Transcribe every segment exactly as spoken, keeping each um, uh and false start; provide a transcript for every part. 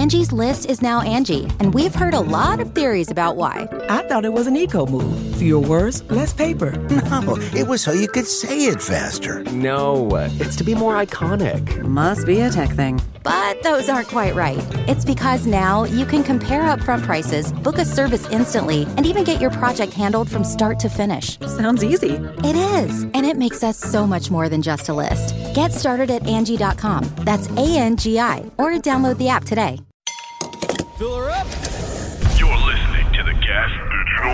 Angie's List is now Angie, and we've heard a lot of theories about why. I thought it was an eco move. Fewer words, less paper. No, it was so you could say it faster. No, it's to be more iconic. Must be a tech thing. But those aren't quite right. It's because now you can compare upfront prices, book a service instantly, and even get your project handled from start to finish. Sounds easy. It is, and it makes us so much more than just a list. Get started at Angie dot com. That's A N G I, or download the app today. Fill her up. You're listening to the Gas Digital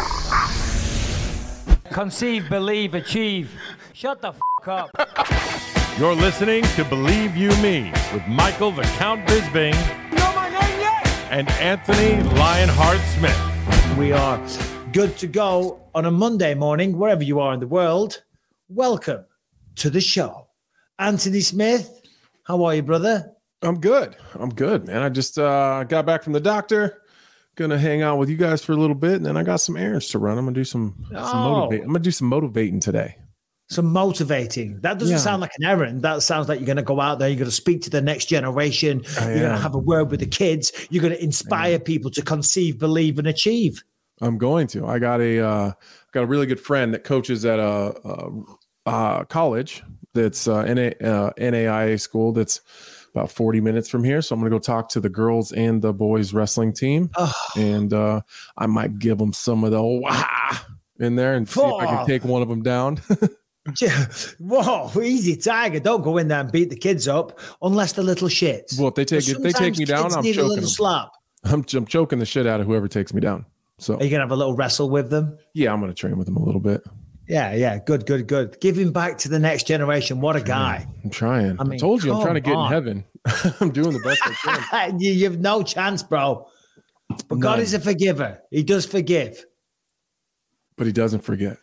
Network. Conceive, believe, achieve. Shut the f*** up. You're listening to Believe You Me with Michael the Count Bisbing. You know my name yet? And Anthony Lionheart Smith. We are good to go on a Monday morning, wherever you are in the world. Welcome to the show. Anthony Smith, how are you, brother? I'm good. I'm good, man. I just uh, got back from the doctor. Gonna hang out with you guys for a little bit, and then I got some errands to run. I'm gonna do some, Oh. some motivate. I'm gonna do some motivating today. Some motivating. That doesn't Yeah. sound like an errand. That sounds like you're going to go out there. You're going to speak to the next generation. I You're going to am. have a word with the kids. You're going to inspire people to conceive, believe, and achieve. I'm going to. I got a uh, got a really good friend that coaches at a, a, a college that's uh, N A, uh, N A I A school that's about forty minutes from here. So I'm going to go talk to the girls and the boys wrestling team, Oh. and uh, I might give them some of the wah in there and see if I Oh. can take one of them down. Yeah. Whoa, easy, Tiger. Don't go in there and beat the kids up unless they're little shits. Well, if they take But if they take sometimes me down, kids I'm need a choking little them. slap. I'm, I'm choking the shit out of whoever takes me down. So Are you going to have a little wrestle with them? yeah, I'm going to train with them a little bit. Yeah, yeah. Good, good, good. Giving back to the next generation. What a guy. I'm trying. I, I mean, told you I'm trying to come get on. in heaven. I'm doing the best I can. you, you have no chance, bro. But God None. is a forgiver. He does forgive. But he doesn't forget.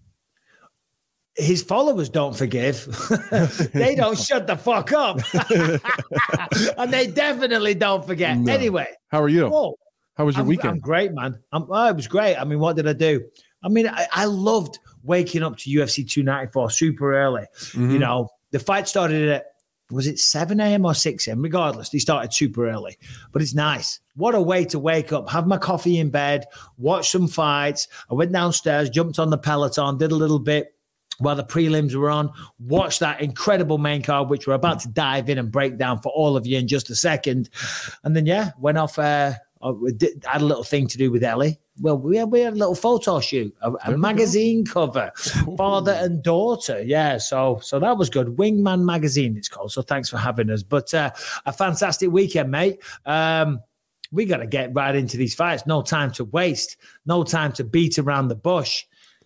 His followers don't forgive. They don't shut the fuck up. And they definitely don't forget. No. Anyway. How are you? Whoa. How was your I'm, weekend? I'm great, man. I'm, oh, it was great. I mean, what did I do? I mean, I, I loved waking up to U F C two ninety-four super early. Mhm. You know, the fight started at, was it seven a.m. or six a.m.? Regardless, they started super early. But it's nice. What a way to wake up, have my coffee in bed, watch some fights. I went downstairs, jumped on the Peloton, did a little bit while the prelims were on, watched that incredible main card, which we're about to dive in and break down for all of you in just a second. And then, yeah, went off, uh, uh, we did, had a little thing to do with Ellie. Well, we had, we had a little photo shoot, a, a magazine cover, father and daughter. Yeah, so so that was good. Wingman Magazine, it's called. So thanks for having us. But uh, a fantastic weekend, mate. Um, we got to get right into these fights. No time to waste. No time to beat around the bush.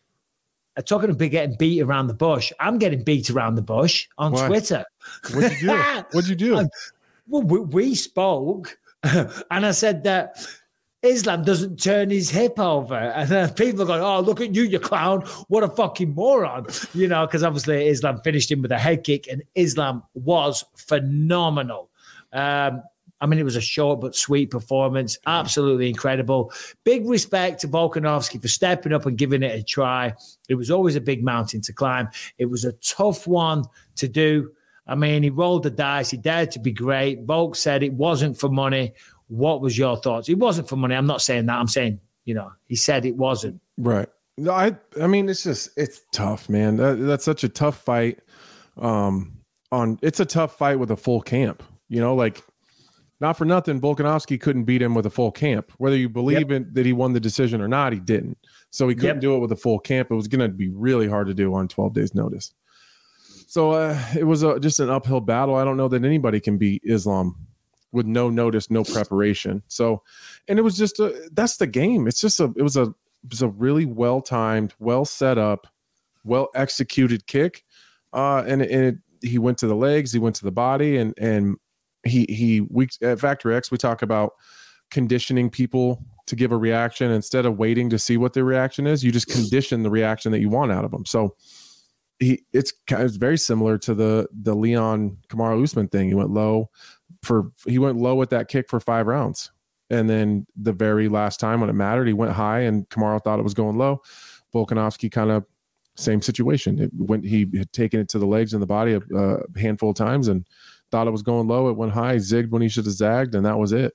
Uh, talking about getting beat around the bush, I'm getting beat around the bush on Why? Twitter. What'd you do? What'd you do? Well, we, we spoke, and I said that Islam doesn't turn his hip over. And then people are going, oh, look at you, you clown. What a fucking moron. You know, because obviously Islam finished him with a head kick, and Islam was phenomenal. Um, I mean, it was a short but sweet performance. Absolutely incredible. Big respect to Volkanovski for stepping up and giving it a try. It was always a big mountain to climb. It was a tough one to do. I mean, he rolled the dice. He dared to be great. Volk said it wasn't for money. What was your thoughts? It wasn't for money. I'm not saying that. I'm saying, you know, he said it wasn't. Right. No, I I mean, it's just, it's tough, man. That, that's such a tough fight. Um, on It's a tough fight with a full camp. You know, like, not for nothing, Volkanovski couldn't beat him with a full camp. Whether you believe Yep. in, that he won the decision or not, he didn't. So he couldn't Yep. do it with a full camp. It was going to be really hard to do on twelve days notice. So uh, it was a, just an uphill battle. I don't know that anybody can beat Islam with no notice, no preparation. So, and it was just a, that's the game. It's just a, it was a, it was a really well-timed, well set up, well executed kick. Uh, and, and it, he went to the legs, he went to the body, and, and he, he, we at Factor X, we talk about conditioning people to give a reaction instead of waiting to see what their reaction is. You just condition the reaction that you want out of them. So he, it's kind of very similar to the, the Leon Kamaru Usman thing. He went low for, he went low with that kick for five rounds. And then the very last time when it mattered, he went high and Kamaru thought it was going low. Volkanovski kind of same situation. It went, he had taken it to the legs and the body a, a handful of times, and thought it was going low. It went high, zigged when he should have zagged, and that was it.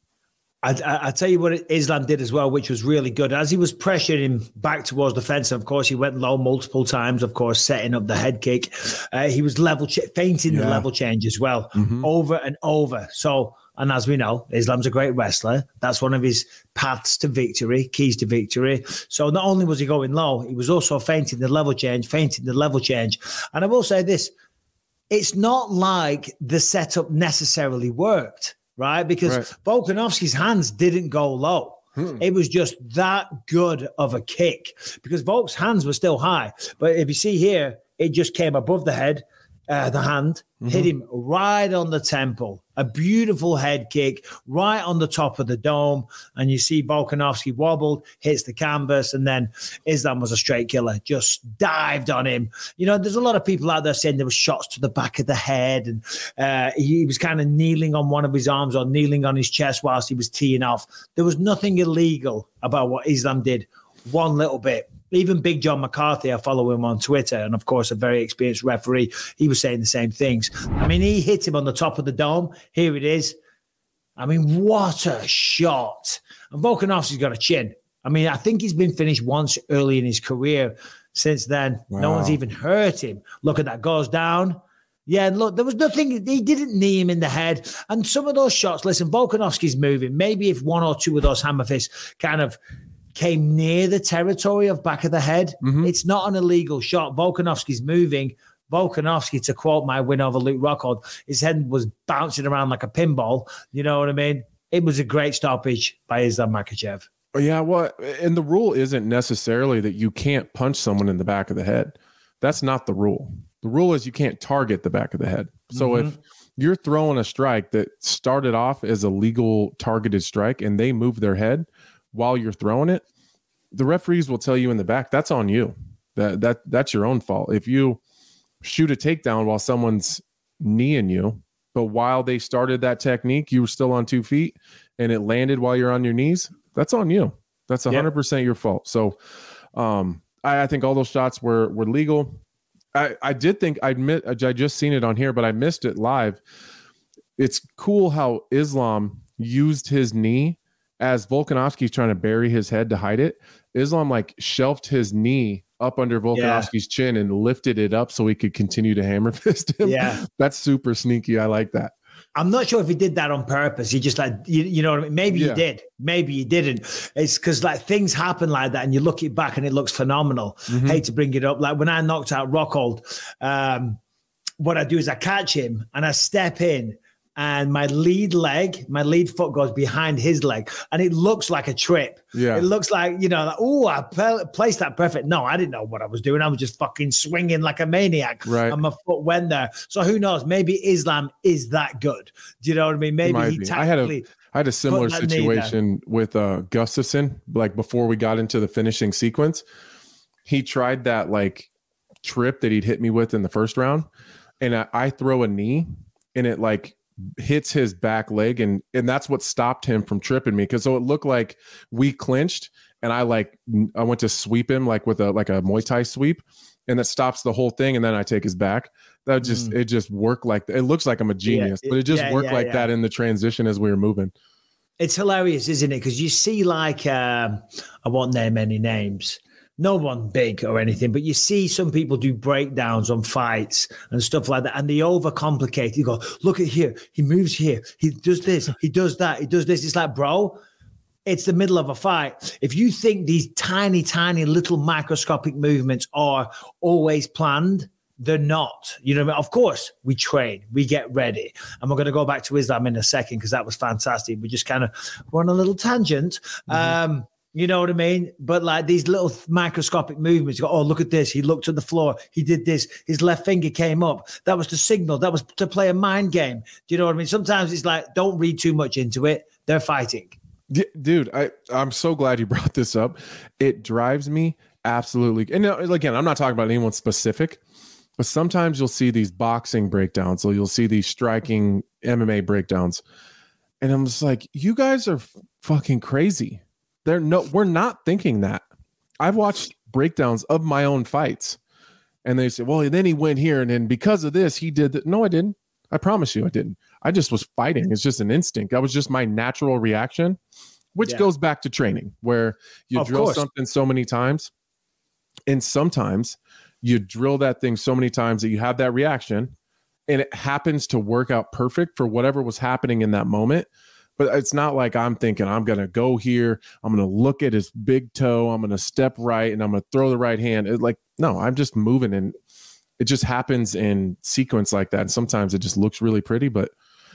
I, I, I tell you what Islam did as well, which was really good. As he was pressuring him back towards the fence, of course, he went low multiple times, of course, setting up the head kick. Uh, he was level ch- feinting yeah. the level change as well, mm-hmm. over and over. So, and as we know, Islam's a great wrestler. That's one of his paths to victory, keys to victory. So not only was he going low, he was also feinting the level change, feinting the level change. And I will say this, it's not like the setup necessarily worked. Right, because right. Volkanovski's hands didn't go low. Hmm. It was just that good of a kick because Volk's hands were still high. But if you see here, it just came above the head, uh, the hand, mm-hmm. hit him right on the temple. A beautiful head kick right on the top of the dome. And you see Volkanovski wobbled, hits the canvas, and then Islam was a straight killer, just dived on him. You know, there's a lot of people out there saying there were shots to the back of the head, and uh, he was kind of kneeling on one of his arms or kneeling on his chest whilst he was teeing off. There was nothing illegal about what Islam did, one little bit. Even Big John McCarthy, I follow him on Twitter, and of course, a very experienced referee, he was saying the same things. I mean, he hit him on the top of the dome. Here it is. I mean, what a shot. And Volkanovski's got a chin. I mean, I think he's been finished once early in his career. Since then, wow. No one's even hurt him. Look at that, goes down. Yeah, look, there was nothing. He didn't knee him in the head. And some of those shots, listen, Volkanovski's moving. Maybe if one or two of those hammer fists kind of came near the territory of back of the head, mm-hmm. it's not an illegal shot. Volkanovski's moving. Volkanovski, to quote my win over Luke Rockhold, his head was bouncing around like a pinball. You know what I mean? It was a great stoppage by Islam Makhachev. Yeah, well, and the rule isn't necessarily that you can't punch someone in the back of the head. That's not the rule. The rule is you can't target the back of the head. So mm-hmm. if you're throwing a strike that started off as a legal targeted strike and they move their head while you're throwing it, the referees will tell you in the back, that's on you. That that that's your own fault. If you shoot a takedown while someone's kneeing you, but while they started that technique, you were still on two feet and it landed while you're on your knees, that's on you. That's one hundred percent yep. your fault. So um, I, I think all those shots were were legal. I, I did think I admit I just seen it on here, but I missed it live. It's cool how Islam used his knee as Volkanovski's trying to bury his head to hide it. Islam like shelved his knee up under Volkanovski's yeah. chin and lifted it up so he could continue to hammer fist him. Yeah, that's super sneaky. I like that. I'm not sure if he did that on purpose. He just like, you, you know what I mean? Maybe yeah. he did. Maybe he didn't. It's because like things happen like that and you look it back and it looks phenomenal. Mm-hmm. Hate to bring it up. Like when I knocked out Rockhold, um, what I do is I catch him and I step in and my lead leg, my lead foot goes behind his leg and it looks like a trip. Yeah. It looks like, you know, like, oh, I pl- placed that perfect. No, I didn't know what I was doing. I was just fucking swinging like a maniac. Right. And my foot went there. So who knows? Maybe Islam is that good. Do you know what I mean? Maybe he be. tactically. I had a, I had a similar situation with uh, Gustafsson, like before we got into the finishing sequence. He tried that like trip that he'd hit me with in the first round. And I, I throw a knee and it like hits his back leg and and that's what stopped him from tripping me, because so it looked like we clinched and I like I went to sweep him like with a like a Muay Thai sweep and that stops the whole thing and then I take his back. That just mm. it just worked like it looks like I'm a genius, yeah, it, but it just yeah, worked yeah, like yeah. that in the transition as we were moving. It's hilarious, isn't it? Because you see like um, I won't name any names. No one big or anything, but you see some people do breakdowns on fights and stuff like that, and they overcomplicate. You go, look at here, he moves here, he does this, he does that, he does this. It's like, bro, it's the middle of a fight. If you think these tiny, tiny little microscopic movements are always planned, they're not. You know what I mean? Of course, we train, we get ready. And we're going to go back to Islam in a second because that was fantastic. We just kind of went on a little tangent. Mm-hmm. Um, You know what I mean? But like these little microscopic movements, you go, oh, look at this. He looked at the floor. He did this. His left finger came up. That was the signal. That was to play a mind game. Do you know what I mean? Sometimes it's like, don't read too much into it. They're fighting. Dude, I, I'm so glad you brought this up. It drives me absolutely. And again, I'm not talking about anyone specific, but sometimes you'll see these boxing breakdowns. So you'll see these striking M M A breakdowns. And I'm just like, you guys are f- fucking crazy. They're no, we're not thinking that. I've watched breakdowns of my own fights and they say, well, then he went here. And then because of this, he did that. No, I didn't. I promise you I didn't. I just was fighting. It's just an instinct. That was just my natural reaction, which yeah. goes back to training, where you of drill course. something so many times. And sometimes you drill that thing so many times that you have that reaction and it happens to work out perfect for whatever was happening in that moment. But it's not like I'm thinking I'm going to go here. I'm going to look at his big toe. I'm going to step right and I'm going to throw the right hand. It, like, no, I'm just moving and it just happens in sequence like that. And sometimes it just looks really pretty, but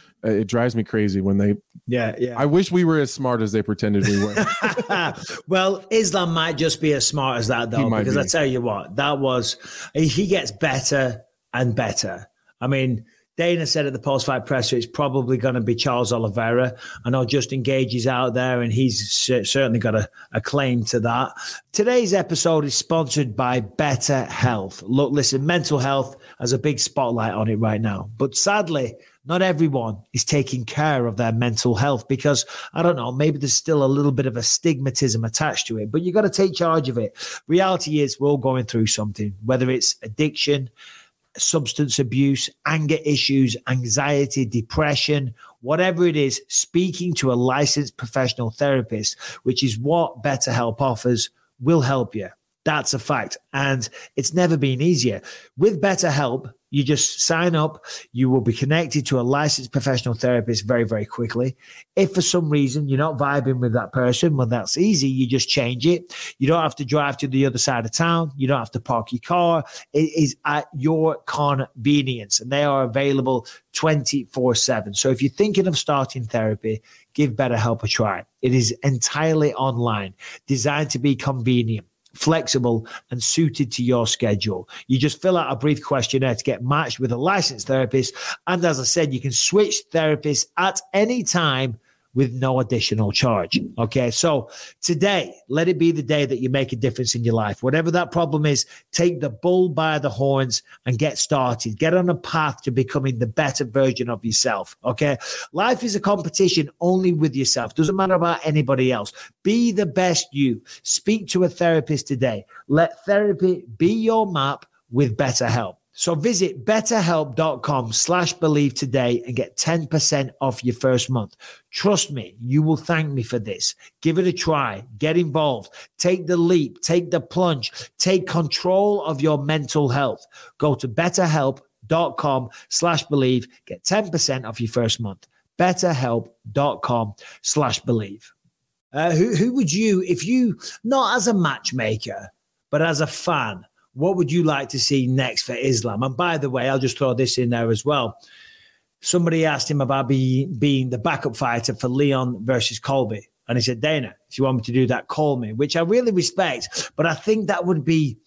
it drives me crazy when they, yeah, yeah. I wish we were as smart as they pretended we were. Well, Islam might just be as smart as that, though, because be. I tell you what, that was, he gets better and better. I mean, Dana said at the post-fight presser, it's probably going to be Charles Oliveira. I know Justin Gage is out there, and he's certainly got a, a claim to that. Today's episode is sponsored by Better Health. Look, listen, mental health has a big spotlight on it right now. But sadly, not everyone is taking care of their mental health because, I don't know, maybe there's still a little bit of a stigmatism attached to it, but you got to take charge of it. Reality is we're all going through something, whether it's addiction, substance abuse, anger issues, anxiety, depression, whatever it is, speaking to a licensed professional therapist, which is what BetterHelp offers, will help you. That's a fact. And it's never been easier. With BetterHelp, you just sign up. You will be connected to a licensed professional therapist very, very quickly. If for some reason you're not vibing with that person, well, that's easy. You just change it. You don't have to drive to the other side of town. You don't have to park your car. It is at your convenience, and they are available twenty-four seven. So if you're thinking of starting therapy, give BetterHelp a try. It is entirely online, designed to be convenient, flexible, and suited to your schedule. You just fill out a brief questionnaire to get matched with a licensed therapist. And as I said, you can switch therapists at any time with no additional charge. Okay, so today, let it be the day that you make a difference in your life. Whatever that problem is, take the bull by the horns and get started. Get on a path to becoming the better version of yourself. Okay, life is a competition only with yourself. Doesn't matter about anybody else. Be the best you. Speak to a therapist today. Let therapy be your map with BetterHelp. So visit betterhelp.com slash believe today and get ten percent off your first month. Trust me, you will thank me for this. Give it a try. Get involved. Take the leap. Take the plunge. Take control of your mental health. Go to betterhelp.com slash believe. Get ten percent off your first month. betterhelp.com slash believe. Uh, who, who would you, if you, not as a matchmaker, but as a fan, what would you like to see next for Islam? And by the way, I'll just throw this in there as well. Somebody asked him about be, being the backup fighter for Leon versus Colby. And he said, Dana, if you want me to do that, call me, which I really respect. But I think that would be,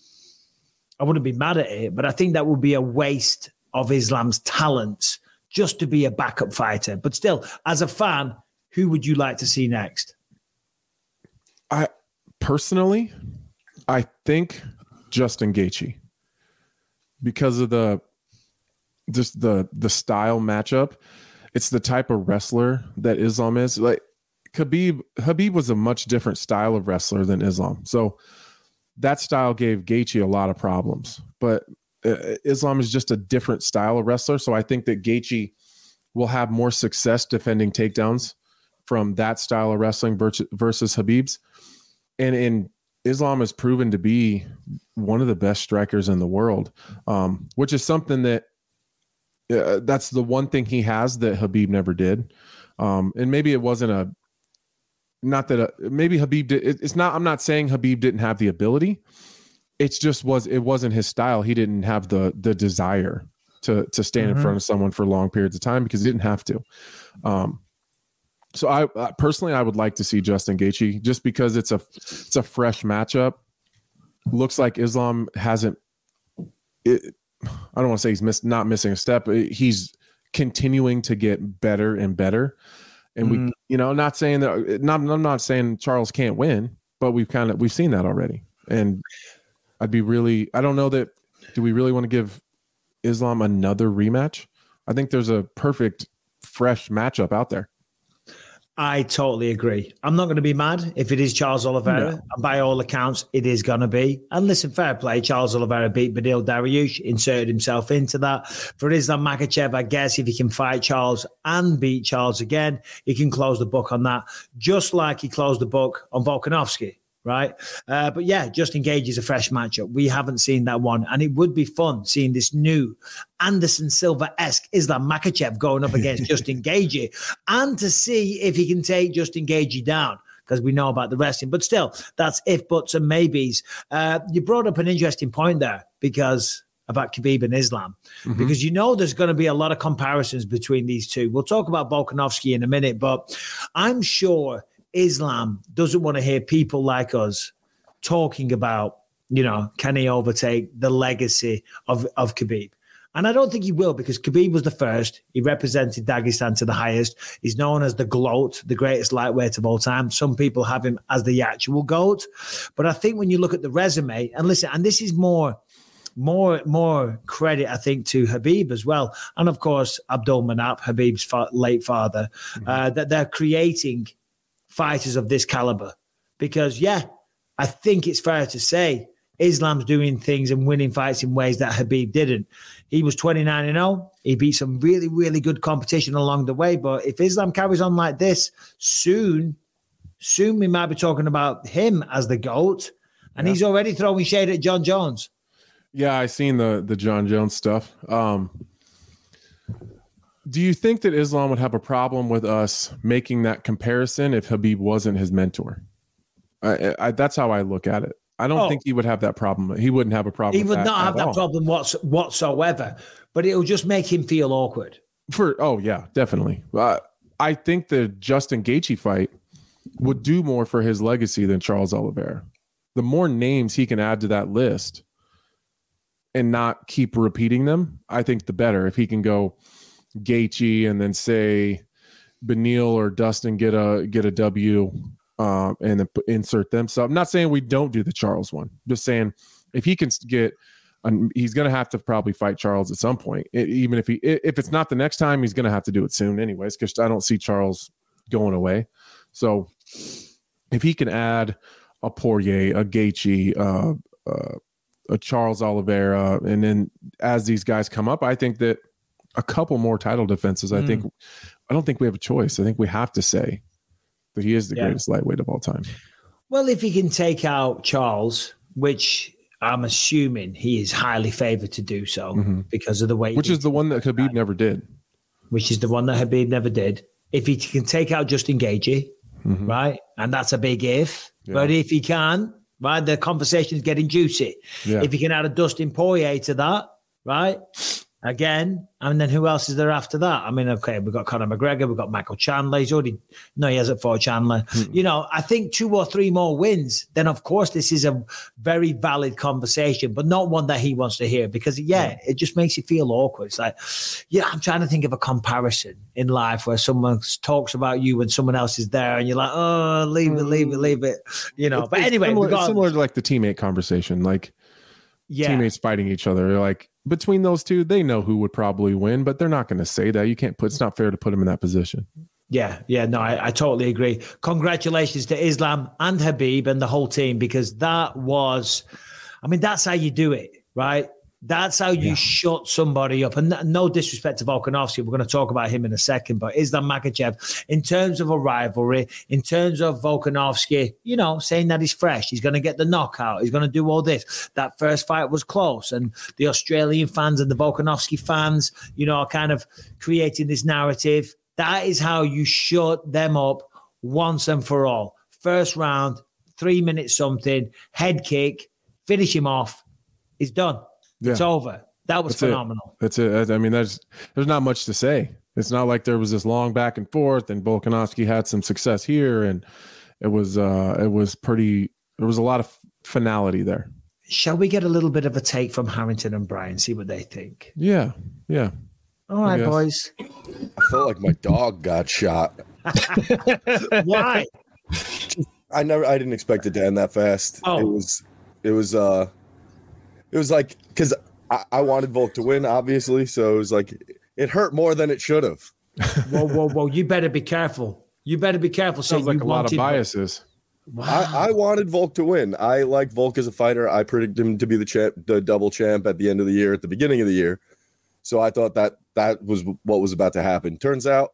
I wouldn't be mad at it, but I think that would be a waste of Islam's talents just to be a backup fighter. But still, as a fan, who would you like to see next? I personally, I think Justin Gaethje, because of the just the the style matchup. It's the type of wrestler that Islam is. Like Khabib, Khabib was a much different style of wrestler than Islam. So that style gave Gaethje a lot of problems. But uh, Islam is just a different style of wrestler. So I think that Gaethje will have more success defending takedowns from that style of wrestling versus, versus Khabib's. And in Islam has proven to be one of the best strikers in the world, um, which is something that uh, that's the one thing he has that Khabib never did. Um, and maybe it wasn't a, not that, a, maybe Khabib did. It, it's not, I'm not saying Khabib didn't have the ability. It's just was, it wasn't his style. He didn't have the, the desire to, to stand mm-hmm. in front of someone for long periods of time because he didn't have to. Um, So I uh, personally, I would like to see Justin Gaethje just because it's a it's a fresh matchup. Looks like Islam hasn't. It, I don't want to say he's missed, not missing a step. He's continuing to get better and better. And mm. we, you know, not saying that. Not I'm not saying Charles can't win, but we've kind of we've seen that already. And I'd be really. I don't know that. Do we really want to give Islam another rematch? I think there's a perfect fresh matchup out there. I totally agree. I'm not going to be mad if it is Charles Oliveira. No. And by all accounts, it is going to be. And listen, fair play. Charles Oliveira beat Beneil Dariush, inserted himself into that. For Islam Makhachev, I guess if he can fight Charles and beat Charles again, he can close the book on that, just like he closed the book on Volkanovski. Right. Uh, but yeah, Justin Gaethje is a fresh matchup. We haven't seen that one. And it would be fun seeing this new Anderson Silva-esque Islam Makhachev going up against Justin Gaethje, and to see if he can take Justin Gaethje down, because we know about the wrestling. But still, that's if, buts, and maybes. Uh, you brought up an interesting point there because about Khabib and Islam, mm-hmm. because you know there's going to be a lot of comparisons between these two. We'll talk about Volkanovski in a minute, but I'm sure Islam doesn't want to hear people like us talking about, you know, can he overtake the legacy of, of Khabib? And I don't think he will, because Khabib was the first. He represented Dagestan to the highest. He's known as the GOAT, the greatest lightweight of all time. Some people have him as the actual GOAT. But I think when you look at the resume, and listen, and this is more, more, more credit, I think, to Khabib as well. And of course, Abdul Manap, Khabib's fa- late father, mm-hmm. uh, that they're creating fighters of this caliber. Because, yeah, I think it's fair to say Islam's doing things and winning fights in ways that Khabib didn't. He was twenty-nine and oh. He beat some really, really good competition along the way. But if Islam carries on like this, soon, soon we might be talking about him as the GOAT. And yeah. he's already throwing shade at John Jones. Yeah, I seen the the John Jones stuff. Um, do you think that Islam would have a problem with us making that comparison if Khabib wasn't his mentor? I, I, that's how I look at it. I don't oh, think he would have that problem. He wouldn't have a problem. He would with that not have that all. problem what's, whatsoever. But it'll just make him feel awkward. For oh yeah, definitely. Uh, I think the Justin Gaethje fight would do more for his legacy than Charles Oliveira. The more names he can add to that list and not keep repeating them, I think the better. If he can go Gaethje and then say Beneil or Dustin get a get a W. Um, and then insert them. So I'm not saying we don't do the Charles one. Just saying if he can get, um, he's going to have to probably fight Charles at some point. It, even if he, if it's not the next time, he's going to have to do it soon anyways, because I don't see Charles going away. So if he can add a Poirier, a Gaethje, uh, uh, a Charles Oliveira, and then as these guys come up, I think that a couple more title defenses, I mm. think, I don't think we have a choice. I think we have to say that he is the yeah. greatest lightweight of all time. Well, if he can take out Charles, which I'm assuming he is highly favored to do so mm-hmm. because of the way, which is the one that Khabib right. never did, which is the one that Khabib never did. If he can take out Justin Gaethje, mm-hmm. right, and that's a big if, yeah. but if he can, right, the conversation is getting juicy. Yeah. If he can add a Dustin Poirier to that, right. Again, and then who else is there after that? I mean, okay, we've got Conor McGregor, we've got Michael Chandler. He's already, no, he hasn't fought Chandler. Mm-hmm. You know, I think two or three more wins, then of course this is a very valid conversation, but not one that he wants to hear because, yeah, yeah. it just makes you feel awkward. It's like, yeah, I'm trying to think of a comparison in life where someone talks about you when someone else is there and you're like, oh, leave it, leave it, leave it. You know, it's, but it's anyway. Similar, got, it's similar to like the teammate conversation, like yeah. teammates fighting each other. They're like, between those two, they know who would probably win, but they're not going to say that. You can't put, it's not fair to put them in that position. Yeah, yeah, no, I, I totally agree. Congratulations to Islam and Khabib and the whole team, because that was, I mean, that's how you do it, right? That's how you yeah. shut somebody up. And no disrespect to Volkanovski, we're going to talk about him in a second, but Islam Makhachev, in terms of a rivalry, in terms of Volkanovski, you know, saying that he's fresh, he's going to get the knockout, he's going to do all this. That first fight was close, and the Australian fans and the Volkanovski fans, you know, are kind of creating this narrative. That is how you shut them up once and for all. First round, three minutes something, head kick, finish him off, he's done. Yeah. It's over. That was That's phenomenal. It. That's it. I mean, there's there's not much to say. It's not like there was this long back and forth, and Volkanovski had some success here, and it was uh, it was pretty. There was a lot of finality there. Shall we get a little bit of a take from Harrington and Bryan? See what they think. Yeah, yeah. All right, boys. I felt like my dog got shot. Why? I never. I didn't expect it to end that fast. Oh. It was. It was. Uh. It was like, because I, I wanted Volk to win, obviously. So it was like, it hurt more than it should have. Whoa, whoa, whoa. You better be careful. You better be careful. Sounds like you a lot of wanted- biases. Wow. I, I wanted Volk to win. I like Volk as a fighter. I predicted him to be the champ, the double champ at the end of the year, at the beginning of the year. So I thought that that was what was about to happen. Turns out,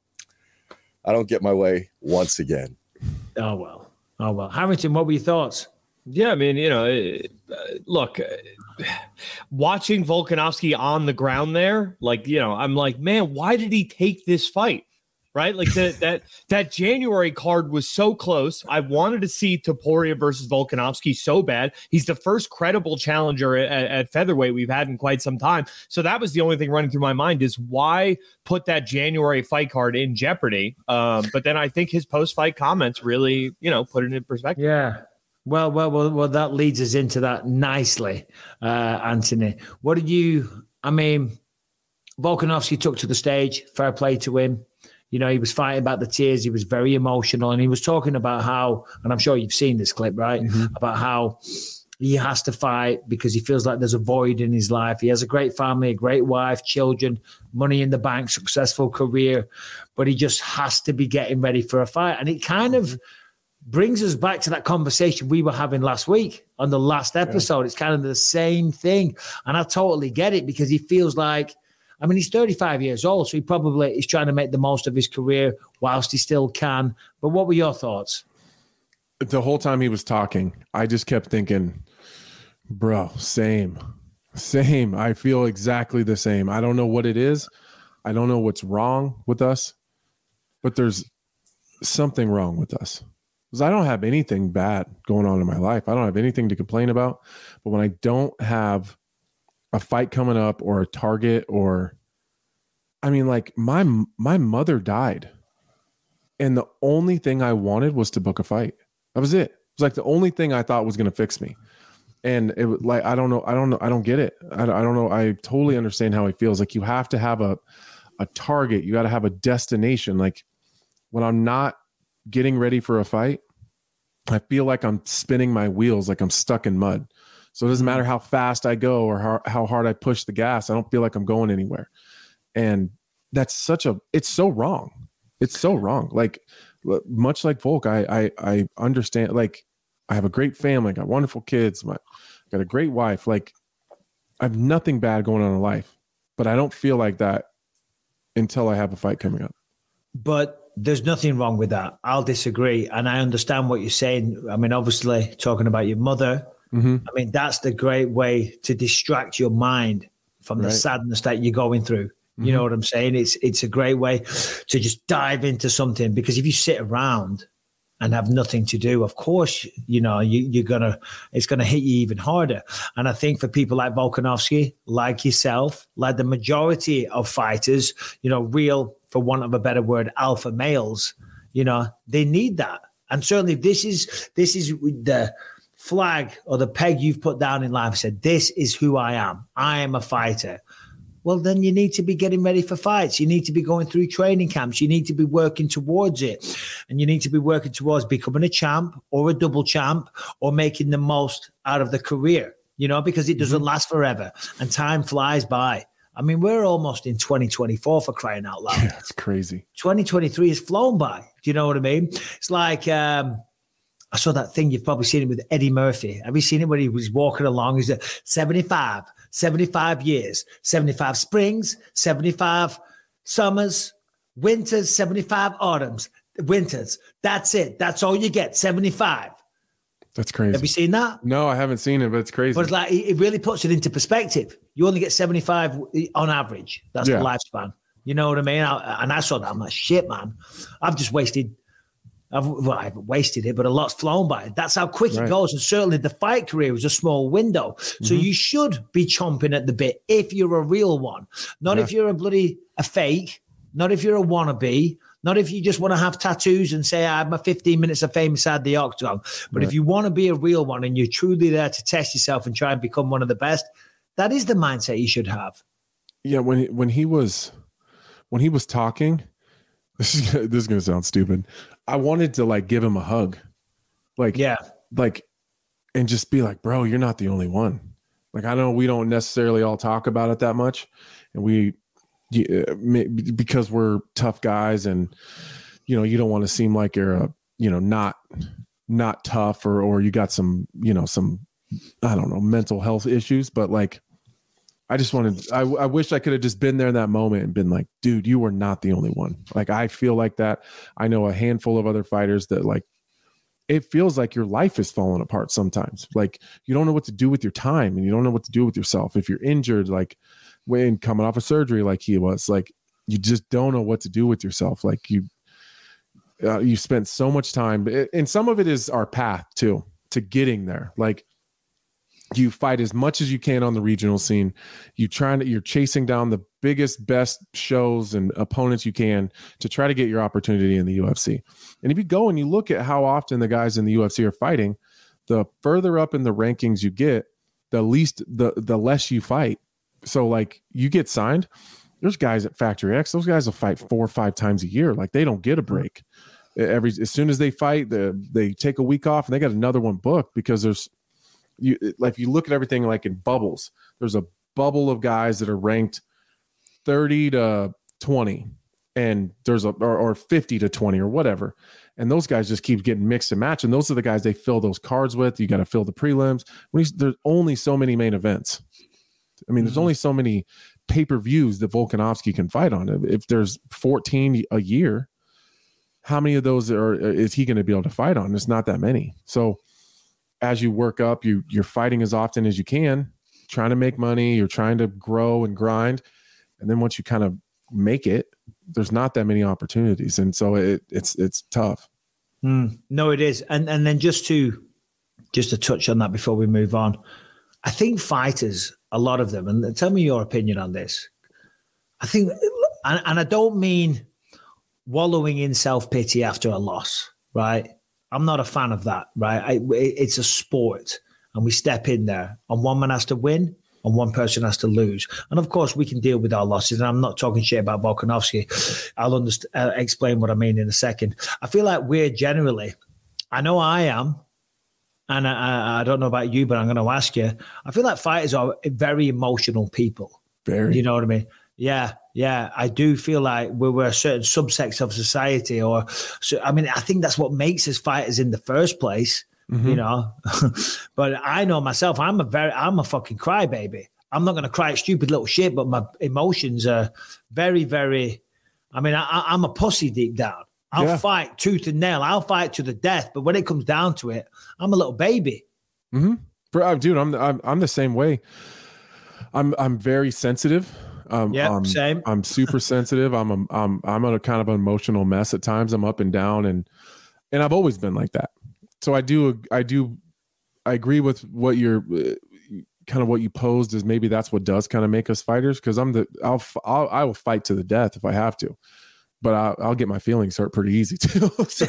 I don't get my way once again. Oh well. Oh well. Harrington, what were your thoughts? Yeah, I mean, you know, uh, look, uh, watching Volkanovski on the ground there, like, you know, I'm like, man, why did he take this fight? Right? Like that that that January card was so close. I wanted to see Topuria versus Volkanovski so bad. He's the first credible challenger at, at featherweight we've had in quite some time. So that was the only thing running through my mind is why put that January fight card in jeopardy? Um, but then I think his post-fight comments really, you know, put it in perspective. Yeah. Well, well, well, well, that leads us into that nicely, uh, Anthony. What did you, I mean, Volkanovski took to the stage, fair play to him. You know, he was fighting about the tears. He was very emotional. And he was talking about how, and I'm sure you've seen this clip, right? Mm-hmm. About how he has to fight because he feels like there's a void in his life. He has a great family, a great wife, children, money in the bank, successful career, but he just has to be getting ready for a fight. And it kind of brings us back to that conversation we were having last week on the last episode. Yeah. It's kind of the same thing. And I totally get it because he feels like, I mean, he's thirty-five years old, so he probably is trying to make the most of his career whilst he still can. But what were your thoughts? The whole time he was talking, I just kept thinking, bro, same, same. I feel exactly the same. I don't know what it is. I don't know what's wrong with us, but there's something wrong with us. Because I don't have anything bad going on in my life. I don't have anything to complain about. But when I don't have a fight coming up or a target or I mean, like my, my mother died and the only thing I wanted was to book a fight. That was it. It was like the only thing I thought was going to fix me. And it was like, I don't know. I don't know. I don't get it. I, I don't know. I totally understand how he feels. Like you have to have a, a target. You got to have a destination. Like when I'm not getting ready for a fight, I feel like I'm spinning my wheels, like I'm stuck in mud. So it doesn't matter how fast I go or how, how hard I push the gas. I don't feel like I'm going anywhere. And that's such a, it's so wrong. It's so wrong. Like much like Volk, I, I, I understand, like I have a great family, I got wonderful kids, my, got a great wife. Like I have nothing bad going on in life, but I don't feel like that until I have a fight coming up. But there's nothing wrong with that. I'll disagree. And I understand what you're saying. I mean, obviously talking about your mother, mm-hmm. I mean, that's the great way to distract your mind from the right. sadness that you're going through. You mm-hmm. know what I'm saying? It's it's a great way to just dive into something, because if you sit around and have nothing to do, of course, you know, you, you're gonna it's gonna hit you even harder. And I think for people like Volkanovski, like yourself, like the majority of fighters, you know, real, for want of a better word, alpha males, you know, they need that. And certainly this is this is the flag or the peg you've put down in life. Said, this is who I am. I am a fighter. Well, then you need to be getting ready for fights. You need to be going through training camps. You need to be working towards it. And you need to be working towards becoming a champ or a double champ or making the most out of the career, you know, because it doesn't mm-hmm. last forever and time flies by. I mean, we're almost in twenty twenty-four, for crying out loud. Yeah, that's crazy. twenty twenty-three has flown by. Do you know what I mean? It's like, um, I saw that thing, you've probably seen it with Eddie Murphy. Have you seen it when he was walking along? He's at seventy-five, seventy-five years, seventy-five springs, seventy-five summers, winters, seventy-five autumns, winters. That's it. That's all you get, seventy-five. That's crazy. Have you seen that? No, I haven't seen it, but it's crazy. But it's like, it really puts it into perspective. You only get seventy-five on average. That's yeah. the lifespan. You know what I mean? I, and I saw that. I'm like, shit, man. I've just wasted, I've, well, I haven't wasted it, but a lot's flown by. That's how quick right. it goes. And certainly the fight career was a small window. Mm-hmm. So you should be chomping at the bit if you're a real one. Not yeah. if you're a bloody, a fake. Not if you're a wannabe. Not if you just want to have tattoos and say, I have my fifteen minutes of fame inside the octagon. But right. if you want to be a real one and you're truly there to test yourself and try and become one of the best, that is the mindset you should have. Yeah, when he, when he was when he was talking, this is this is gonna sound stupid. I wanted to like give him a hug, like yeah, like, and just be like, bro, you're not the only one. Like I know we don't necessarily all talk about it that much, and we. Yeah, because we're tough guys and you know, you don't want to seem like you're a, you know, not, not tough or, or you got some, you know, some, I don't know, mental health issues, but like, I just wanted, I, I wish I could have just been there in that moment and been like, dude, you were not the only one. Like, I feel like that. I know a handful of other fighters that like, it feels like your life is falling apart sometimes. Like you don't know what to do with your time and you don't know what to do with yourself. If you're injured, like when coming off of surgery, like he was, like, you just don't know what to do with yourself. Like you, uh, you spent so much time, and some of it is our path too, to getting there. Like you fight as much as you can on the regional scene. You trying to, you're chasing down the biggest, best shows and opponents you can to try to get your opportunity in the U F C. And if you go and you look at how often the guys in the U F C are fighting, the further up in the rankings you get, the least, the, the less you fight. So like you get signed, there's guys at Factory X, those guys will fight four or five times a year. Like they don't get a break. Every, as soon as they fight, the, they take a week off and they got another one booked because there's, you like, if you look at everything like in bubbles, there's a bubble of guys that are ranked thirty to twenty and there's a, or, or fifty to twenty or whatever. And those guys just keep getting mixed and matched. And those are the guys they fill those cards with. You got to fill the prelims. When you, there's only so many main events. I mean, there's mm-hmm. only so many pay-per-views that Volkanovski can fight on. If there's fourteen a year, how many of those are is he going to be able to fight on? It's not that many. So as you work up, you you're fighting as often as you can, trying to make money, you're trying to grow and grind. And then once you kind of make it, there's not that many opportunities. And so it it's it's tough. Mm, no, it is. And and then just to just to touch on that before we move on, I think fighters, a lot of them, and tell me your opinion on this. I think, and, and I don't mean wallowing in self-pity after a loss, right? I'm not a fan of that, right? I, it's a sport, and we step in there, and one man has to win, and one person has to lose. And of course, we can deal with our losses. And I'm not talking shit about Volkanovski. I'll underst- uh, explain what I mean in a second. I feel like we're generally, I know I am, and I, I don't know about you, but I'm going to ask you. I feel like fighters are very emotional people. Very. You know what I mean? Yeah, yeah. I do feel like we're, we're a certain subsect of society, or so. I mean, I think that's what makes us fighters in the first place. Mm-hmm. You know, but I know myself. I'm a very, I'm a fucking crybaby. I'm not going to cry at stupid little shit, but my emotions are very, very. I mean, I, I'm a pussy deep down. I'll yeah. fight tooth and nail. I'll fight to the death. But when it comes down to it, I'm a little baby. Mm-hmm. For, dude, I'm, I'm I'm the same way. I'm I'm very sensitive. Um, yeah, um, same. I'm super sensitive. I'm a, I'm I'm a kind of an emotional mess at times. I'm up and down, and and I've always been like that. So I do I do I agree with what you're uh, kind of what you posed is maybe that's what does kind of make us fighters, because I'm the I'll, I'll I will fight to the death if I have to. But I'll, I'll get my feelings hurt pretty easy too. so,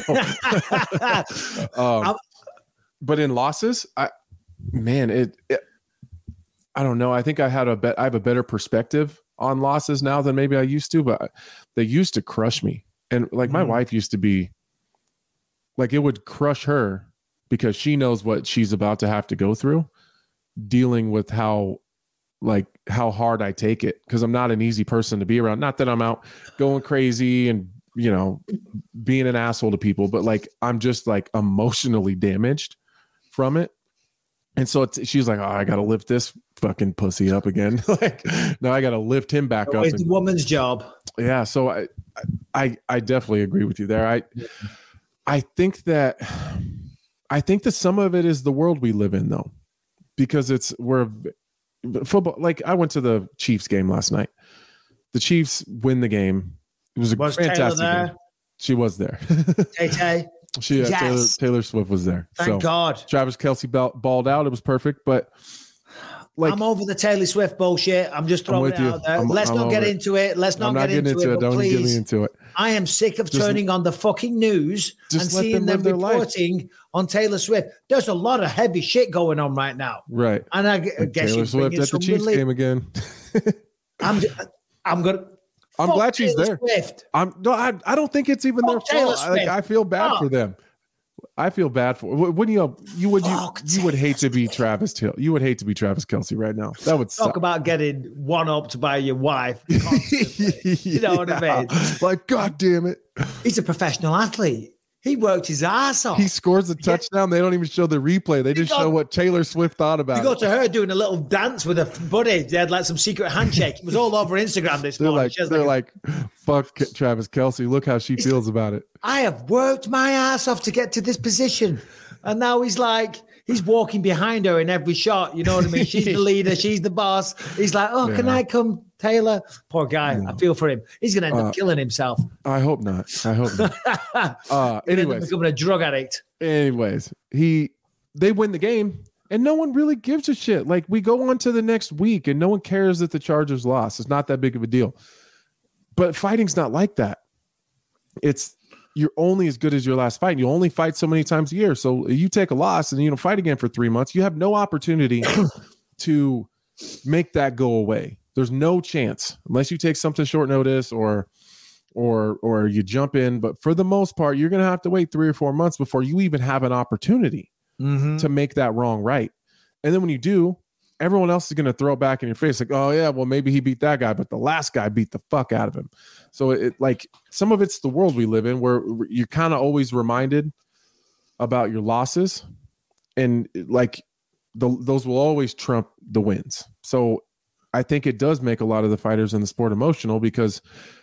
um, but in losses, I, man, it, it, I don't know. I think I had a bet. I have a better perspective on losses now than maybe I used to, but they used to crush me. And like my mm. wife used to be like, it would crush her because she knows what she's about to have to go through dealing with how, like how hard I take it, because I'm not an easy person to be around. Not that I'm out going crazy and, you know, being an asshole to people, but like I'm just like emotionally damaged from it. And so it's, she's like, oh, I got to lift this fucking pussy up again. Like, no, I got to lift him back Always up. It's the woman's job. Yeah. So I, I, I definitely agree with you there. I, I think that, I think that some of it is the world we live in though, because it's, we're, football, like I went to the Chiefs game last night. The Chiefs win the game. It was a was fantastic Taylor there? game. She was there. Tay-Tay. She uh, yes. Taylor, Taylor Swift was there. Thank so, God. Travis Kelce ball, balled out. It was perfect, but like I'm over the Taylor Swift bullshit. I'm just throwing it you. out there. I'm, Let's I'm not get it. into it. Let's not, I'm not get into, into it. it. Don't please, get me into it. I am sick of Just, turning on the fucking news and seeing them, them reporting life. on Taylor Swift. There's a lot of heavy shit going on right now. Right. And I, I guess Taylor Swift at the Chiefs relief. game again. I'm I'm gonna I'm glad she's Taylor there. Swift. I'm no, I, I don't think it's even fuck their fault. I, like, I feel bad oh. for them. I feel bad for. Wouldn't you? You would. You, Fuck, you would hate to be Travis Till. You would hate to be Travis Kelce right now. That would talk suck. about getting one upped by your wife. You know what I mean? Like, God damn it! He's a professional athlete. He worked his ass off. He scores a touchdown. They don't even show the replay. They just got, show what Taylor Swift thought about you go it. to her doing a little dance with a buddy. They had like some secret handshake. It was all over Instagram this They're morning. like, She has they're like, like, fuck Travis Kelce. Look how she feels about it. I have worked my ass off to get to this position. And now he's like, he's walking behind her in every shot. You know what I mean? She's the leader. She's the boss. He's like, oh, yeah. Can I come, Taylor? Poor guy. Yeah. I feel for him. He's going to end uh, up killing himself. I hope not. I hope not. uh, anyways. Becoming a drug addict. Anyways, he, they win the game and no one really gives a shit. Like we go on to the next week and no one cares that the Chargers lost. It's not that big of a deal. But fighting's not like that. It's, you're only as good as your last fight. You only fight so many times a year. So you take a loss and you don't fight again for three months. You have no opportunity to make that go away. There's no chance unless you take something short notice or, or, or you jump in. But for the most part, you're going to have to wait three or four months before you even have an opportunity mm-hmm. to make that wrong right. And then when you do, everyone else is going to throw it back in your face. Like, oh yeah, well maybe he beat that guy, but the last guy beat the fuck out of him. So it like some of it's the world we live in where you're kind of always reminded about your losses and like the, those will always trump the wins. So I think it does make a lot of the fighters in the sport emotional because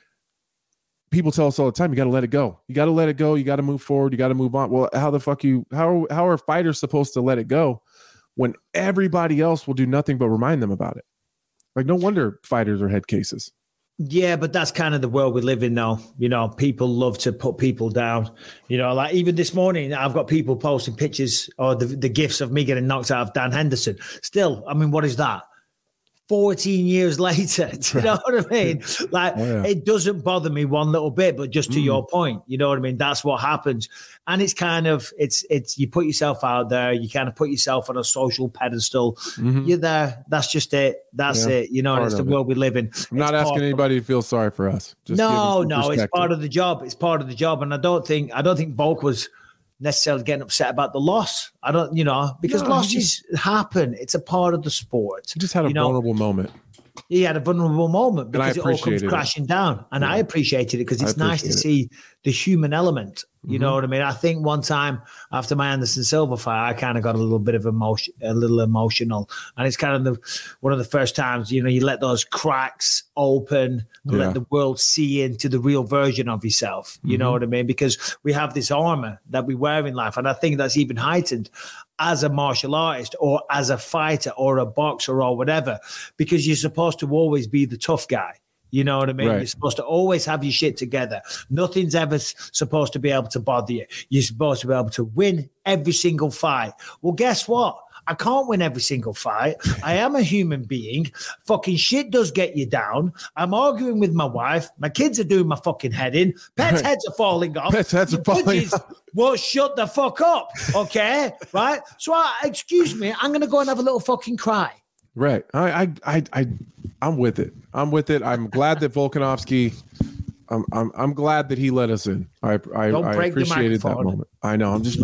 people tell us all the time, you got to let it go. You got to let it go. You got to move forward. You got to move on. Well, how the fuck you, how, how are fighters supposed to let it go when everybody else will do nothing but remind them about it? Like, no wonder fighters are head cases. Yeah, but that's kind of the world we live in now. You know, people love to put people down. You know, like even this morning, I've got people posting pictures or the, the gifs of me getting knocked out of Dan Henderson. Still, I mean, what is that? fourteen years later, do you know what I mean? Like, oh, yeah. It doesn't bother me one little bit, but just to mm. your point, you know what I mean? That's what happens. And it's kind of, it's, it's, you put yourself out there, you kind of put yourself on a social pedestal. Mm-hmm. You're there. That's just it. That's yeah. it. You know, and it's the world we live in. I'm it's not asking anybody to feel sorry for us. Just no, no, it's part of the job. It's part of the job. And I don't think, I don't think Volk was necessarily getting upset about the loss. I don't, you know, because no, losses just, happen. It's a part of the sport. He just had a you know? vulnerable moment. He had a vulnerable moment because it all comes it. crashing down. And yeah. I appreciated it because it's nice to it. see the human element. You mm-hmm. know what I mean? I think one time after my Anderson Silva fight, I kind of got a little bit of emotion, a little emotional. And it's kind of the one of the first times, you know, you let those cracks open, yeah. let the world see into the real version of yourself. You mm-hmm. know what I mean? Because we have this armor that we wear in life. And I think that's even heightened as a martial artist or as a fighter or a boxer or whatever, because you're supposed to always be the tough guy. You know what I mean? Right. You're supposed to always have your shit together. Nothing's ever supposed to be able to bother you. You're supposed to be able to win every single fight. Well, guess what? I can't win every single fight. I am a human being. Fucking shit does get you down. I'm arguing with my wife. My kids are doing my fucking head in. Pets' right. heads are falling off. Pets' heads are falling off. Well, shut the fuck up, okay? Right? So, uh, excuse me, I'm going to go and have a little fucking cry. Right. I, I, I, I, I'm with it. I'm with it. I'm glad that Volkanovski, I'm, I'm, I'm glad that he let us in. I, I, I appreciated that moment. I know. I'm just.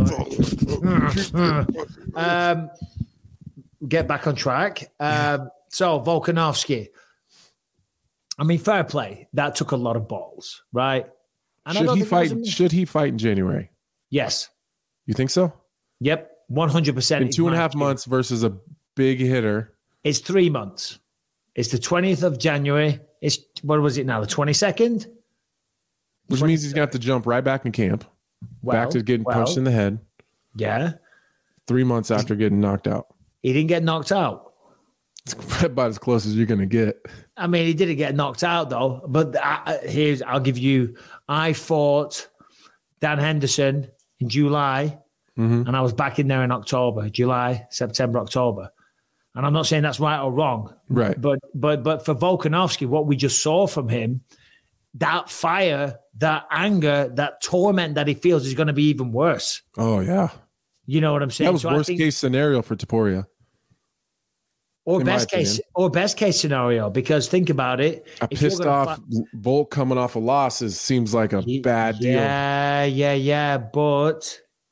um, get back on track. Um, so Volkanovski. I mean, fair play. That took a lot of balls, right? And should he fight? Should he fight in January? Yes. You think so? Yep, one hundred percent. In two and a half months versus a big hitter. It's three months. It's the twentieth of January. It's, what was it now, the twenty-second? Which means he's got to jump right back in camp, well, back to getting well, punched in the head. Yeah. Three months after getting knocked out. He didn't get knocked out. It's about as close as you're going to get. I mean, he didn't get knocked out, though. But I, here's, I'll give you, I fought Dan Henderson in July, mm-hmm. and I was back in there in October, July, September, October. And I'm not saying that's right or wrong. Right. But but but for Volkanovski, what we just saw from him, that fire, that anger, that torment that he feels is going to be even worse. Oh, yeah. You know what I'm saying? That was so worst think, case scenario for Topuria. Or best case or best case scenario, because think about it. A pissed off fight, Volk coming off a loss is, seems like a yeah, bad deal. Yeah, yeah, yeah. But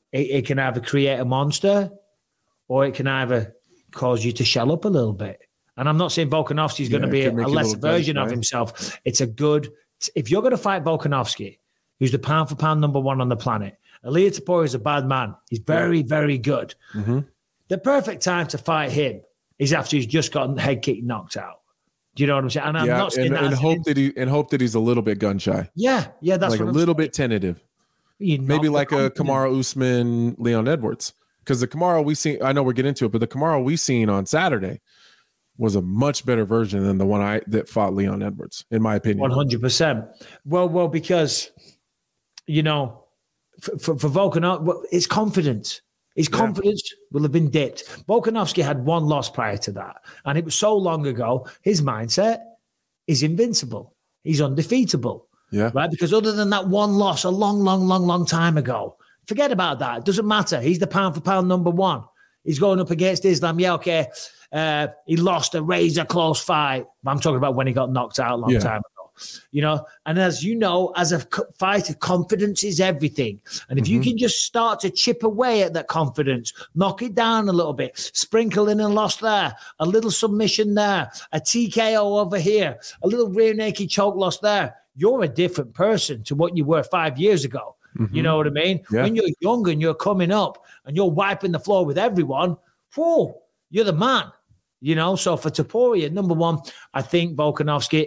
it, it can either create a monster or it can either cause you to shell up a little bit. And I'm not saying Volkanovski is going Yeah, to be it a, could make a you a lesser little version gun of shy. himself. It's a good, if you're going to fight Volkanovski, who's the pound for pound number one on the planet, Ilia Topuria is a bad man. He's very, very good. Mm-hmm. The perfect time to fight him is after he's just gotten head kick knocked out. Do you know what I'm saying? And I'm yeah, not saying and, that and as hope an- that he and hope that he's a little bit gun shy. Yeah, yeah, that's like what a I'm little saying. bit tentative. You Maybe knock like the a confidence. Kamaru Usman, Leon Edwards. Because the Kamaru we seen, I know we're getting into it, but the Kamaru we seen on Saturday was a much better version than the one I that fought Leon Edwards, in my opinion. One hundred percent. Well, well, because you know, for for, for Volkanovski, well, it's confidence. His confidence will have been dipped. Volkanovski had one loss prior to that, and it was so long ago. His mindset is invincible. He's undefeatable. Yeah. Right. Because other than that one loss, a long, long, long, long time ago, forget about that. It doesn't matter. He's the pound for pound number one. He's going up against Islam. Yeah, okay. Uh, he lost a razor close fight. I'm talking about when he got knocked out a long Yeah. time ago. You know, and as you know, as a co- fighter, confidence is everything. And if you can just start to chip away at that confidence, knock it down a little bit, sprinkle in a loss there, a little submission there, a T K O over here, a little rear naked choke loss there, you're a different person to what you were five years ago. You know what I mean? Yeah. When you're young and you're coming up and you're wiping the floor with everyone, whoa, you're the man. You know, so for Topuria, number one, I think Volkanovski,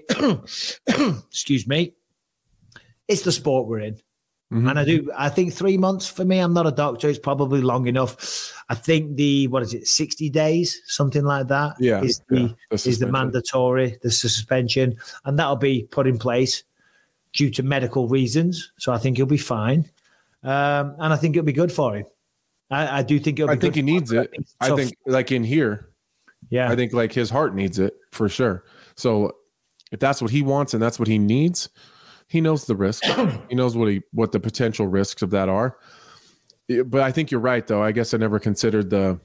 excuse me, it's the sport we're in. Mm-hmm. And I do, I think three months for me, I'm not a doctor, it's probably long enough. I think the, what is it, sixty days, something like that, Yeah, is the, yeah, the is the suspension. mandatory, the suspension, and that'll be put in place due to medical reasons. So I think he'll be fine. Um, and I think it'll be good for him. I, I do think it'll be I think good he for needs him. it. I So- think like in here, yeah. I think like his heart needs it for sure. So if that's what he wants and that's what he needs, he knows the risk. He knows what he what the potential risks of that are. Yeah, But I think you're right though. I guess I never considered the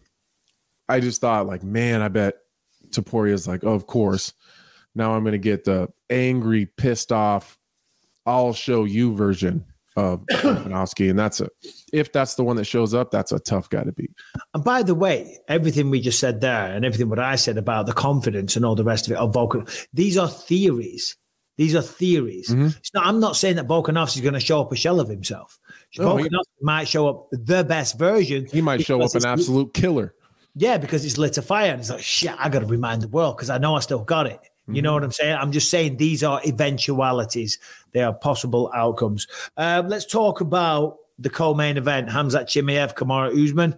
I just thought like, man, I bet Topuria's like, oh, of course. Now I'm gonna get the angry, pissed off, I'll show you version of Volkanovski. And that's a if that's the one that shows up, that's a tough guy to beat. And by the way, everything we just said there and everything what I said about the confidence and all the rest of it of Volkan, these are theories. These are theories. Mm-hmm. It's not, I'm not saying that Volkanovski is going to show up a shell of himself. No, he- Volkanovski might show up the best version. He might show up because an it's- absolute killer. Yeah, because it's lit a fire and it's like, shit, I got to remind the world because I know I still got it. You know what I'm saying? I'm just saying these are eventualities. They are possible outcomes. Um, let's talk about the co-main event. Hamzat Chimaev, Kamaru Usman.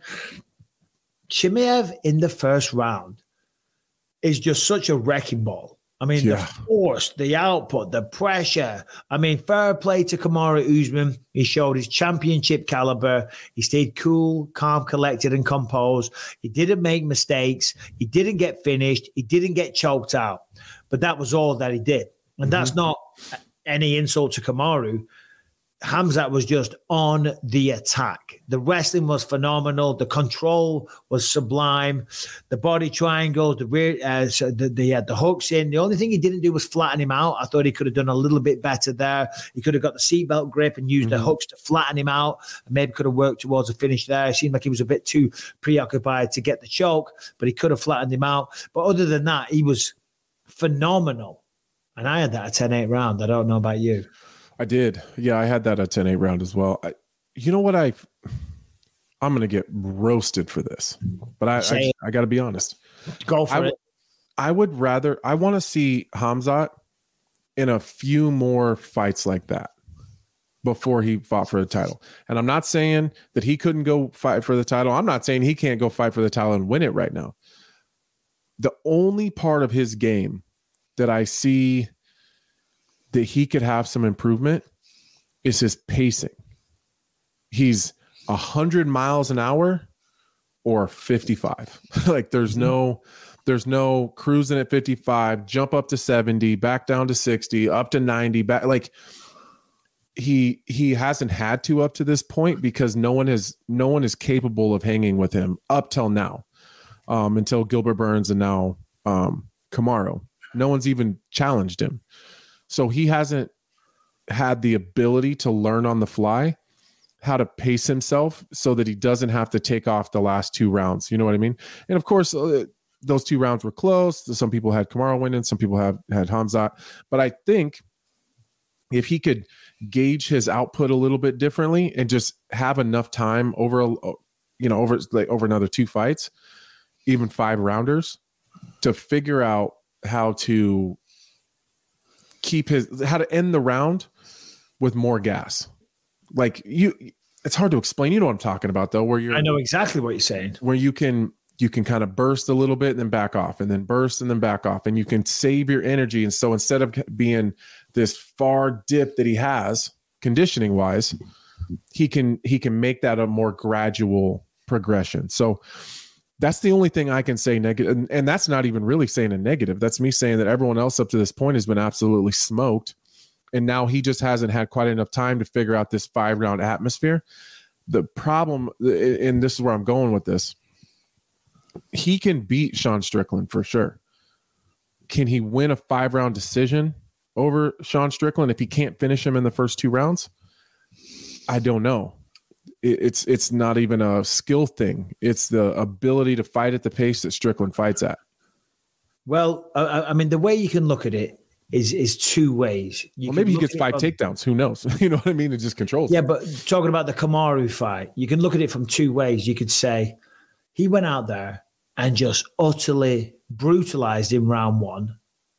Chimaev in the first round is just such a wrecking ball. I mean, Yeah. the force, the output, the pressure. I mean, fair play to Kamaru Usman. He showed his championship caliber. He stayed cool, calm, collected, and composed. He didn't make mistakes. He didn't get finished. He didn't get choked out. But that was all that he did. And that's not any insult to Kamaru. Hamzat was just on the attack. The wrestling was phenomenal. The control was sublime. The body triangles, the rear, uh, so the, they had the hooks in. The only thing he didn't do was flatten him out. I thought he could have done a little bit better there. He could have got the seatbelt grip and used the hooks to flatten him out, and maybe could have worked towards a finish there. It seemed like he was a bit too preoccupied to get the choke, but he could have flattened him out. But other than that, he was phenomenal. And I had that a ten eight round. I don't know about you. I did. Yeah, I had that at ten eight round as well. I, you know what? I, I'm going to get roasted for this, but I, Say I, it. I got to be honest. Go for I, it. I would rather, I want to see Hamzat in a few more fights like that before he fought for the title. And I'm not saying that he couldn't go fight for the title. I'm not saying he can't go fight for the title and win it right now. The only part of his game that I see that he could have some improvement is his pacing. He's a hundred miles an hour or fifty-five. Like there's no, there's no cruising at fifty-five, jump up to seventy, back down to sixty, up to ninety, back. Like he, he hasn't had to up to this point because no one has, no one is capable of hanging with him up till now, um, until Gilbert Burns and now um, Kamaru. No one's even challenged him. So he hasn't had the ability to learn on the fly. how to pace himself so that he doesn't have to take off the last two rounds. You know what I mean? And of course, uh, those two rounds were close. Some people had Kamaru winning, some people have had Khamzat. But I think if he could gauge his output a little bit differently and just have enough time over, you know, over like over another two fights, even five rounders, to figure out how to keep his, how to end the round with more gas. Like you, it's hard to explain. You know what I'm talking about, though. Where you're, I know exactly what you're saying. Where you can, you can kind of burst a little bit and then back off, and then burst and then back off, and you can save your energy. And so instead of being this far dip that he has conditioning wise, he can he can make that a more gradual progression. So that's the only thing I can say negative, and, and that's not even really saying a negative. That's me saying that everyone else up to this point has been absolutely smoked. And now he just hasn't had quite enough time to figure out this five round atmosphere. The problem, and this is where I'm going with this, he can beat Sean Strickland for sure. Can he win a five round decision over Sean Strickland if he can't finish him in the first two rounds? I don't know. It's, it's not even a skill thing. It's the ability to fight at the pace that Strickland fights at. Well, I, I mean, the way you can look at it is is two ways. You well, maybe he gets five from, takedowns. Who knows? You know what I mean? It just controls. Yeah, it. But talking about the Kamaru fight, you can look at it from two ways. You could say he went out there and just utterly brutalized in round one,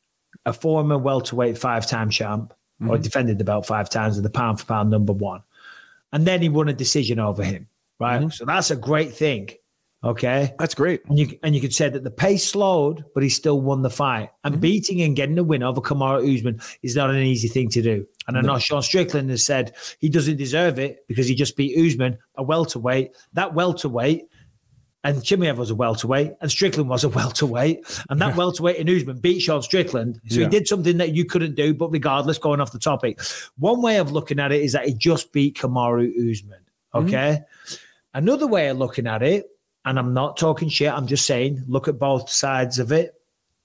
a former welterweight five-time champ, mm-hmm. or defended the belt five times and the pound for pound number one. And then he won a decision over him, right? Mm-hmm. So that's a great thing. Okay. That's great. And you and you could say that the pace slowed, but he still won the fight. And mm-hmm. beating and getting a win over Kamaru Usman is not an easy thing to do. And I know no. Sean Strickland has said he doesn't deserve it because he just beat Usman, a welterweight. That welterweight, and Chimaev was a welterweight, and Strickland was a welterweight. And that yeah. welterweight in Usman beat Sean Strickland. So yeah. he did something that you couldn't do. But regardless, going off the topic, one way of looking at it is that he just beat Kamaru Usman. Okay. Mm-hmm. Another way of looking at it, and I'm not talking shit, I'm just saying, look at both sides of it,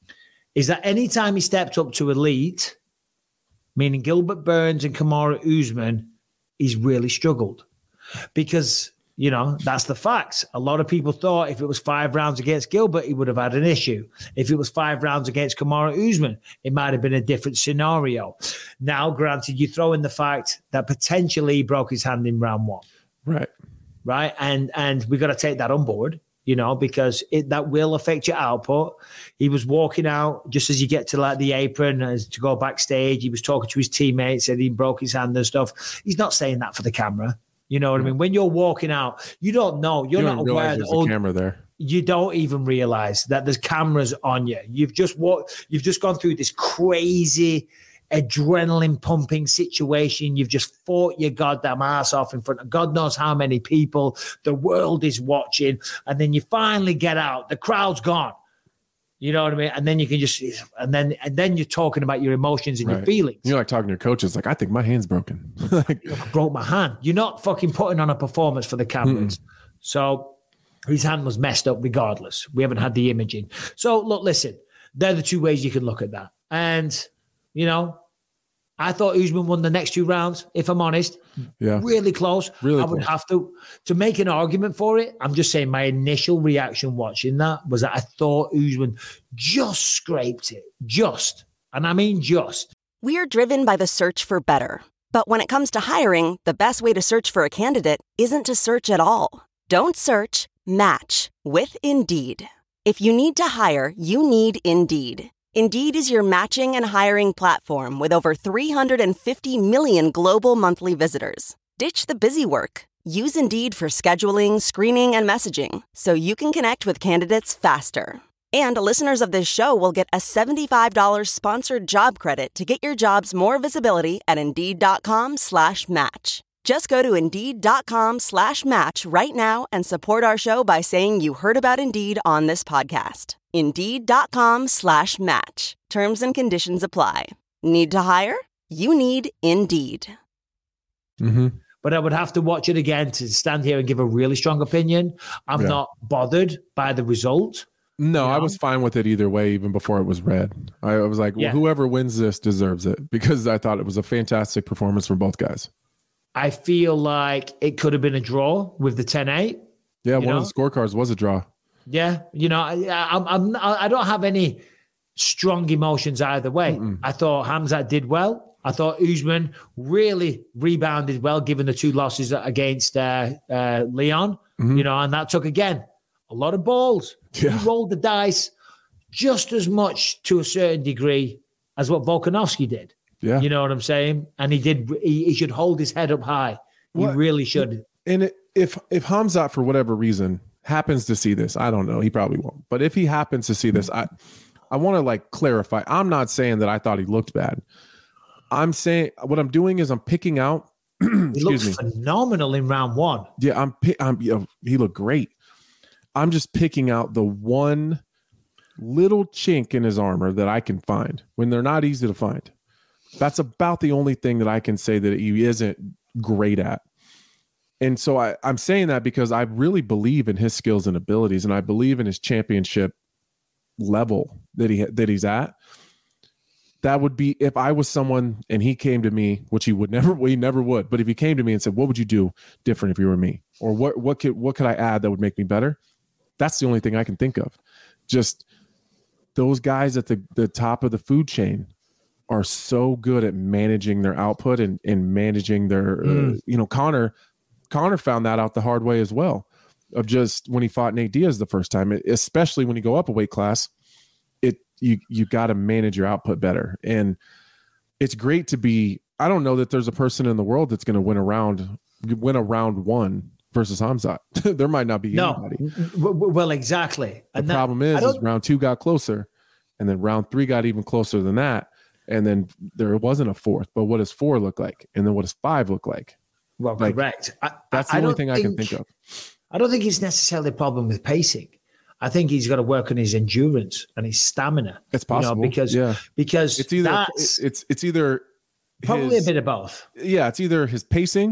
is that anytime he stepped up to elite, meaning Gilbert Burns and Kamaru Usman, he's really struggled. Because, you know, that's the facts. A lot of people thought if it was five rounds against Gilbert, he would have had an issue. If it was five rounds against Kamaru Usman, it might have been a different scenario. Now, granted, you throw in the fact that potentially he broke his hand in round one. Right. Right. And and we got to take that on board, you know, because it, that will affect your output. He was walking out just as you get to like the apron as to go backstage. He was talking to his teammates, said he broke his hand and stuff. He's not saying that for the camera. You know what mm-hmm. I mean? When you're walking out, you don't know. You're you not aware there's a camera there. You don't even realize that there's cameras on you. You've just walked, you've just gone through this crazy adrenaline pumping situation. You've just fought your goddamn ass off in front of God knows how many people. The world is watching. And then you finally get out. The crowd's gone. You know what I mean? And then you can just, and then and then you're talking about your emotions and right. your feelings. You're like talking to your coaches, like, I think my hand's broken. like, I broke my hand. You're not fucking putting on a performance for the cameras. Mm-mm. So his hand was messed up regardless. We haven't had the imaging. So look, listen, they're the two ways you can look at that. And you know, I thought Usman won the next two rounds, if I'm honest. Yeah. Really close. Really I would close. have to, to make an argument for it. I'm just saying my initial reaction watching that was that I thought Usman just scraped it. Just. And I mean just. We're driven by the search for better. But when it comes to hiring, the best way to search for a candidate isn't to search at all. Don't search, match with Indeed. If you need to hire, you need Indeed. Indeed is your matching and hiring platform with over three hundred fifty million global monthly visitors. Ditch the busy work. Use Indeed for scheduling, screening, and messaging so you can connect with candidates faster. And listeners of this show will get a seventy-five dollars sponsored job credit to get your jobs more visibility at Indeed.com slash match. Just go to Indeed.com slash match right now and support our show by saying you heard about Indeed on this podcast. Indeed.com slash match. Terms and conditions apply. Need to hire? You need Indeed. Mm-hmm. But I would have to watch it again to stand here and give a really strong opinion. I'm yeah. not bothered by the result. No, you know? I was fine with it either way, even before it was red. I was like, well, yeah. whoever wins this deserves it, because I thought it was a fantastic performance from both guys. I feel like it could have been a draw with the ten eight. Yeah, one know? of the scorecards was a draw. Yeah, you know, I, I'm, I'm, I don't have any strong emotions either way. Mm-mm. I thought Khamzat did well. I thought Usman really rebounded well, given the two losses against uh, uh, Leon. Mm-hmm. You know, and that took again a lot of balls. Yeah. He rolled the dice just as much to a certain degree as what Volkanovski did. Yeah, you know what I'm saying. And he did. He, he should hold his head up high. He what? really should. And it, if if Khamzat for whatever reason happens to see this, I don't know. He probably won't. But if he happens to see this, I I want to like clarify. I'm not saying that I thought he looked bad. I'm saying what I'm doing is I'm picking out. He looked me. phenomenal in round one. Yeah, I'm. I'm. You know, he looked great. I'm just picking out the one little chink in his armor that I can find when they're not easy to find. That's about the only thing that I can say that he isn't great at. And so I, I'm saying that because I really believe in his skills and abilities, and I believe in his championship level that he that he's at. That would be if I was someone and he came to me, which he would never, well, he never would. But if he came to me and said, "What would you do different if you were me?" Or what what could what could I add that would make me better? That's the only thing I can think of. Just those guys at the, the top of the food chain are so good at managing their output and, and managing their, mm. uh, you know, Conor, Conor found that out the hard way as well, of just when he fought Nate Diaz the first time, especially when you go up a weight class, it, you, you got to manage your output better. And it's great to be, I don't know that there's a person in the world that's going to win a round, win a round one versus Khamzat. There might not be no. anybody. Well, exactly. The and problem that, is, is round two got closer, and then round three got even closer than that. And then there wasn't a fourth, but what does four look like? And then what does five look like? Well, like, correct. I, that's the I only thing think, I can think of. I don't think it's necessarily a problem with pacing. I think he's got to work on his endurance and his stamina. It's possible, you know, because yeah. because it's either that's it's it's either probably his, a bit of both. Yeah, it's either his pacing,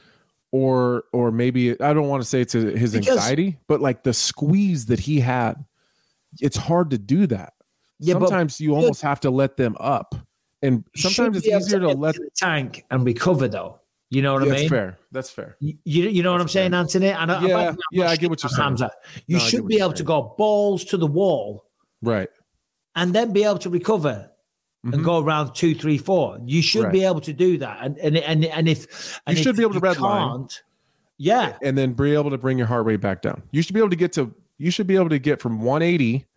or or maybe I don't want to say it's his because, anxiety, but like the squeeze that he had, it's hard to do that. Yeah, sometimes you almost have to let them up, and sometimes it's easier to, to let the tank and recover. Though, you know what yeah, I mean? That's fair. That's fair. You you know what that's I'm saying, fair. Anthony? And yeah, I, yeah, I get what you're saying. Khamzat. You no, should be able saying. to go balls to the wall, right, and then be able to recover mm-hmm. and go around two, three, four. You should right. be able to do that, and and and, and if and you should if be able to red can't, line, yeah, and then be able to bring your heart rate back down. You should be able to get to. You should be able to get from one eighty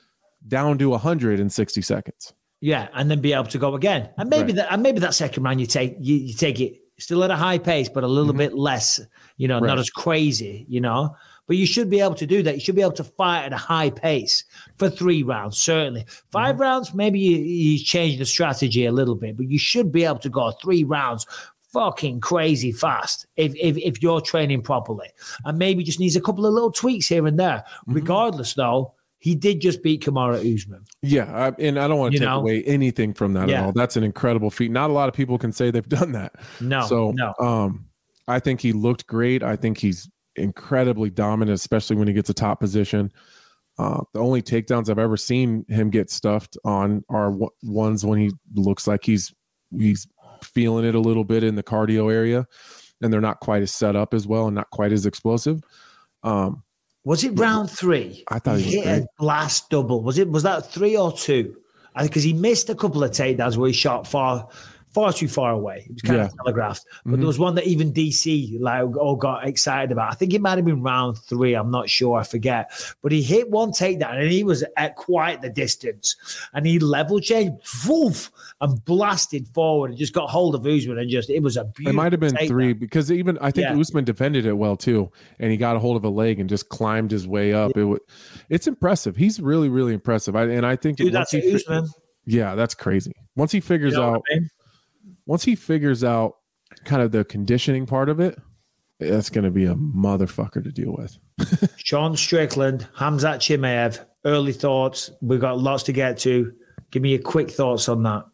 down to one hundred in sixty seconds. Yeah, and then be able to go again, and maybe right. that, and maybe that second round you take you, you take it still at a high pace, but a little mm-hmm. bit less, you know, right. not as crazy, you know. But you should be able to do that. You should be able to fight at a high pace for three rounds, certainly. Five mm-hmm. rounds, maybe you, you change the strategy a little bit, but you should be able to go three rounds fucking crazy fast if if, if you're training properly, and maybe just needs a couple of little tweaks here and there. Mm-hmm. Regardless, though. He did just beat Kamaru Usman. Yeah, I, and I don't want to you take know? away anything from that yeah. at all. That's an incredible feat. Not a lot of people can say they've done that. No, so no. Um, I think he looked great. I think he's incredibly dominant, especially when he gets a top position. Uh, the only takedowns I've ever seen him get stuffed on are w- ones when he looks like he's he's feeling it a little bit in the cardio area, and they're not quite as set up as well and not quite as explosive. Um, Was it round three? I thought he, he hit great. a blast double. Was it? Was that three or two? Because he missed a couple of takedowns where he shot far, far too far away. It was kind yeah. of telegraphed. But mm-hmm. there was one that even D C like all got excited about. I think it might have been round three. I'm not sure. I forget. But he hit one takedown and he was at quite the distance. And he level changed, woof, and blasted forward and just got hold of Usman and just it was a beautiful. It might have been takedown. three because even I think yeah. Usman defended it well too, and he got a hold of a leg and just climbed his way up. Yeah. It would, it's impressive. He's really, really impressive. I, and I think Dude, once that's he, Usman. Yeah, that's crazy. Once he figures you know out, I mean? once he figures out kind of the conditioning part of it, that's going to be a motherfucker to deal with. Sean Strickland, Khamzat Chimaev, early thoughts. We've got lots to get to. Give me your quick thoughts on that.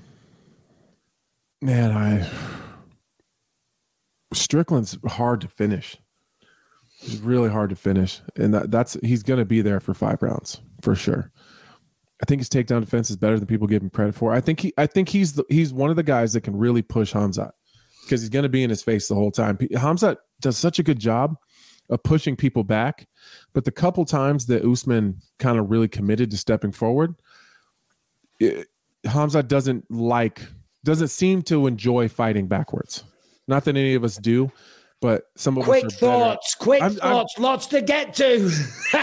Man, I Strickland's hard to finish. It's really hard to finish, and that, that's he's going to be there for five rounds for sure. I think his takedown defense is better than people give him credit for. I think he, I think he's the, he's one of the guys that can really push Khamzat. because he's going to be in his face the whole time. Khamzat does such a good job of pushing people back, but the couple times that Usman kind of really committed to stepping forward, it, Khamzat doesn't like, doesn't seem to enjoy fighting backwards. Not that any of us do, but some of quick us are thoughts, better. quick I'm, thoughts, I'm, lots to get to.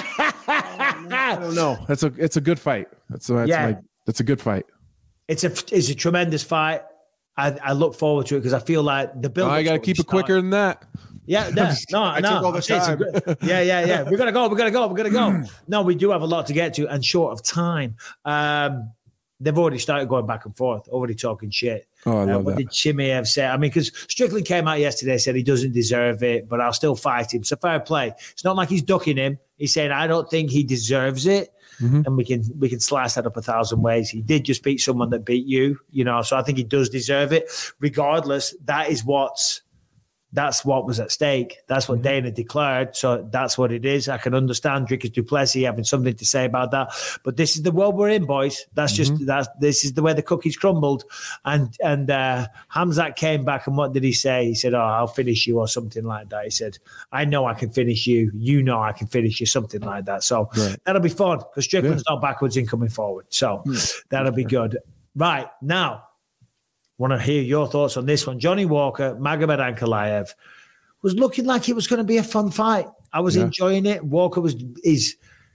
I don't know. That's a it's a good fight. That's, that's yeah. my that's a good fight. It's a it's a tremendous fight. I, I look forward to it because I feel like the build. Oh, I got to keep it quicker than that. Yeah, no, no, I no. took all the time. Good, yeah, yeah, yeah. We're gonna go. We're gonna go. We're gonna go. No, we do have a lot to get to, and short of time. Um, they've already started going back and forth, already talking shit. Oh, I love uh, what that. did Chimaev say? I mean, because Strickland came out yesterday, said he doesn't deserve it, but I'll still fight him. So fair play. It's not like he's ducking him. He's saying I don't think he deserves it. Mm-hmm. And we can we can slice that up a thousand ways. He did just beat someone that beat you, you know. So I think he does deserve it. Regardless, that is what's that's what was at stake. That's what Dana declared. So that's what it is. I can understand Dricus du Plessis having something to say about that. But this is the world we're in, boys. That's just mm-hmm. that's this is the way the cookies crumbled. And and uh, Khamzat came back and what did he say? He said, "Oh, I'll finish you," or something like that. He said, "I know I can finish you. You know I can finish you," something like that. So right. that'll be fun because Strickland's yeah. not backwards in coming forward. So that'll be good. Right now. Want to hear your thoughts on this one. Johnny Walker, Magomed Ankalaev was looking like it was going to be a fun fight. I was yeah. enjoying it. Walker was is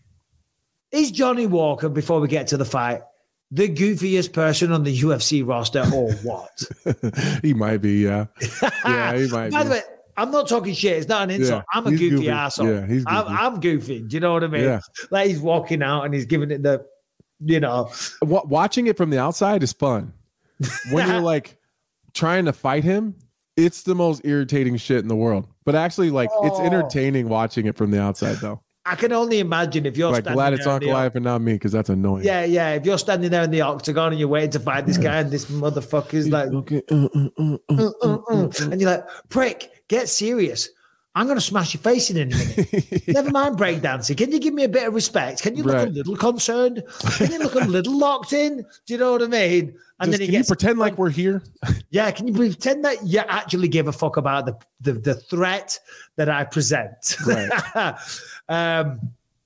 is Johnny Walker, before we get to the fight, the goofiest person on the U F C roster or what? He might be, yeah. Yeah, he might By be. the way, I'm not talking shit. It's not an insult. Yeah, I'm a goofy, goofy asshole. Yeah, he's goofy. I'm, I'm goofy. Do you know what I mean? Yeah. Like he's walking out and he's giving it the, you know. Watching it from the outside is fun. When you're like trying to fight him, it's the most irritating shit in the world. But actually, like oh. it's entertaining watching it from the outside, though. I can only imagine if you're like glad it's Ankalaev and not me because that's annoying. Yeah, yeah. If you're standing there in the octagon and you're waiting to fight this guy and this motherfucker's like, okay. uh, uh, uh, uh, uh, uh, uh, and you're like, prick, get serious. I'm going to smash your face in in a minute. yeah. Never mind breakdancing. Can you give me a bit of respect? Can you look right. a little concerned? Can you look a little locked in? Do you know what I mean? And Just, then he can gets, you pretend like we're here? Yeah, can you pretend that you actually give a fuck about the the, the threat that I present? Right. um,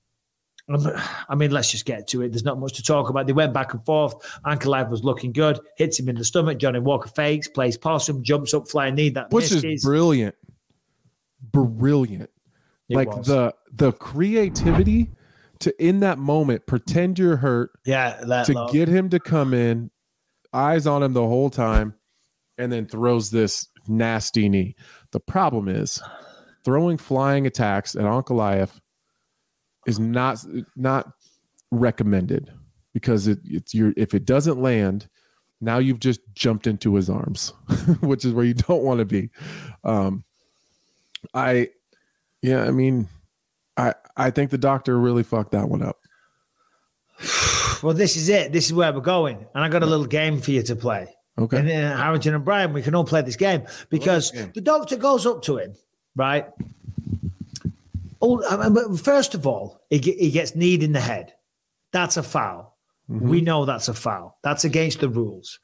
I mean, let's just get to it. There's not much to talk about. They went back and forth. Ankalaev was looking good. Hits him in the stomach. Johnny Walker fakes, plays possum, jumps up, flying knee. That Which is his. brilliant. Brilliant. It like was. the the creativity to in that moment pretend you're hurt. Yeah, that to low. Get him to come in, eyes on him the whole time, and then throws this nasty knee. The problem is throwing flying attacks at Ankalaev is not not recommended because it, it's your if it doesn't land, now you've just jumped into his arms, which is where you don't want to be. Um, I, yeah, I mean, I I think the doctor really fucked that one up. Well, this is it. This is where we're going, and I got a little game for you to play. Okay. And uh, Harrington and Brian, we can all play this game because game. The doctor goes up to him, right? Oh, I mean, first of all, he, he gets kneed in the head. That's a foul. Mm-hmm. We know that's a foul. That's against the rules.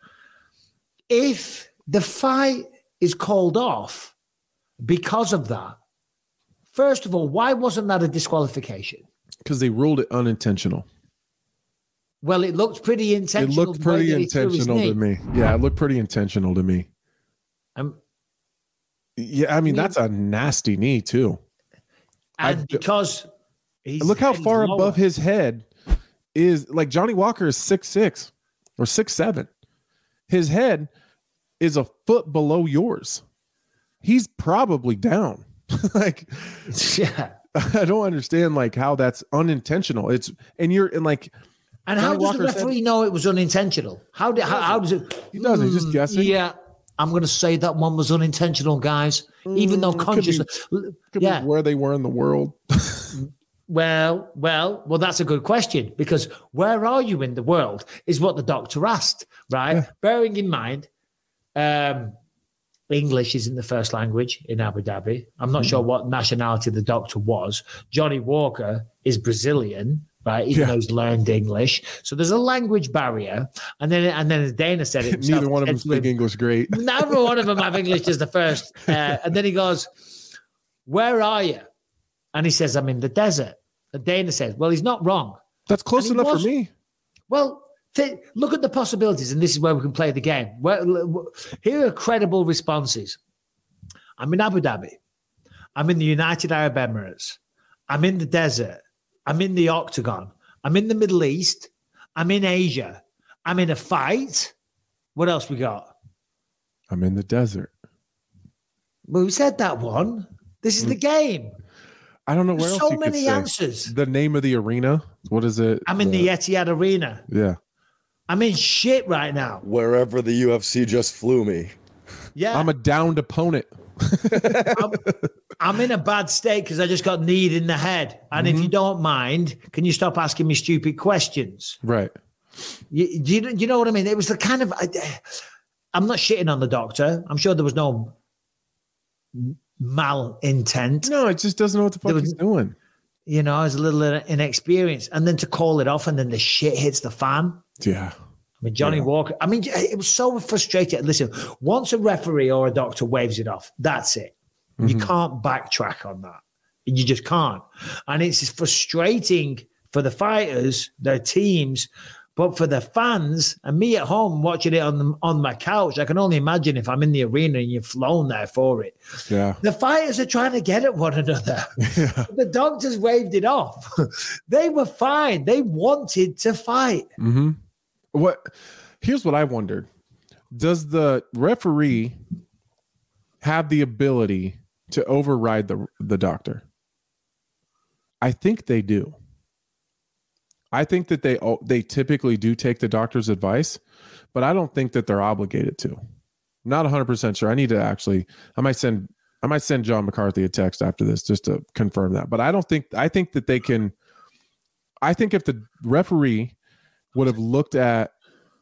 If the fight is called off because of that, first of all, why wasn't that a disqualification? Because they ruled it unintentional. Well, it looked pretty intentional. It looked pretty intentional to me. Yeah, it looked pretty intentional to me. Um, yeah, I mean, that's a nasty knee, too. And I, because he's look how far lower. Above his head is, like, Johnny Walker is six six or six seven. His head is a foot below yours. He's probably down. Like, yeah, I don't understand like how that's unintentional. It's and you're and like, and how does the referee said, know it was unintentional? How did how, how does it? He doesn't. He's just guessing. Yeah, I'm going to say that one was unintentional, guys. Mm, Even though consciously, could be, could yeah, be where they were in the world. well, well, well, that's a good question because where are you in the world is what the doctor asked, right? Yeah. Bearing in mind, um. English isn't the first language in Abu Dhabi. I'm not mm-hmm. sure what nationality the doctor was. Johnny Walker is Brazilian, right? Even Yeah. though he's learned English. So there's a language barrier. And then, and then as Dana said it himself, Neither one of them he said to speak him, English great. Neither one of them have English as the first. Uh, and then he goes, where are you? And he says, I'm in the desert. And Dana says, well, he's not wrong. That's close And he enough was- for me. Well, th- look at the possibilities, and this is where we can play the game. Where, here are credible responses. I'm in Abu Dhabi. I'm in the United Arab Emirates. I'm in the desert. I'm in the Octagon. I'm in the Middle East. I'm in Asia. I'm in a fight. What else we got? I'm in the desert. Well, we said that one. This is the game. I don't know where There's else so you could many say. answers. The name of the arena. What is it? I'm in the Etihad Arena. Yeah. I'm in shit right now. Wherever the U F C just flew me. Yeah. I'm a downed opponent. I'm, I'm in a bad state because I just got kneed in the head. And if you don't mind, can you stop asking me stupid questions? Right. You, do, you, do you know what I mean? It was the kind of. I, I'm not shitting on the doctor. I'm sure there was no mal intent. No, it just doesn't know what the fuck There was- he's doing. You know, I was a little inexperienced. And then to call it off and then the shit hits the fan. Yeah. I mean, Johnny Yeah. Walker, I mean, it was so frustrating. Listen, once a referee or a doctor waves it off, that's it. You Mm-hmm. can't backtrack on that. You just can't. And it's frustrating for the fighters, their teams, but for the fans and me at home watching it on the, on my couch, I can only imagine if I'm in the arena and you've flown there for it. Yeah. The fighters are trying to get at one another. Yeah. The doctors waved it off. They were fine. They wanted to fight. Mm-hmm. What? Here's what I wondered: does the referee have the ability to override the the doctor? I think they do. I think that they they typically do take the doctor's advice, but I don't think that they're obligated to. I'm not one hundred percent sure. I need to actually. I might send. I might send John McCarthy a text after this just to confirm that. But I don't think. I think that they can. I think if the referee would have looked at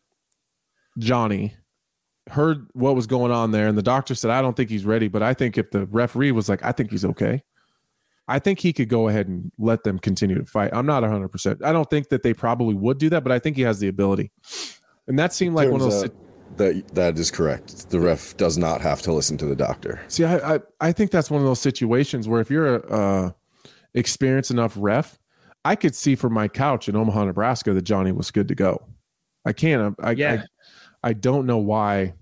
Johnny, heard what was going on there, and the doctor said, I don't think he's ready, but I think if the referee was like, I think he's okay, I think he could go ahead and let them continue to fight. I'm not one hundred percent. I don't think that they probably would do that, but I think he has the ability. And that seemed like one of those... Turns out that that is correct. The ref does not have to listen to the doctor. See, I, I, I think that's one of those situations where if you're a uh, experienced enough ref, I could see from my couch in Omaha, Nebraska, that Johnny was good to go. I can't. I, Yeah. I, I don't know why.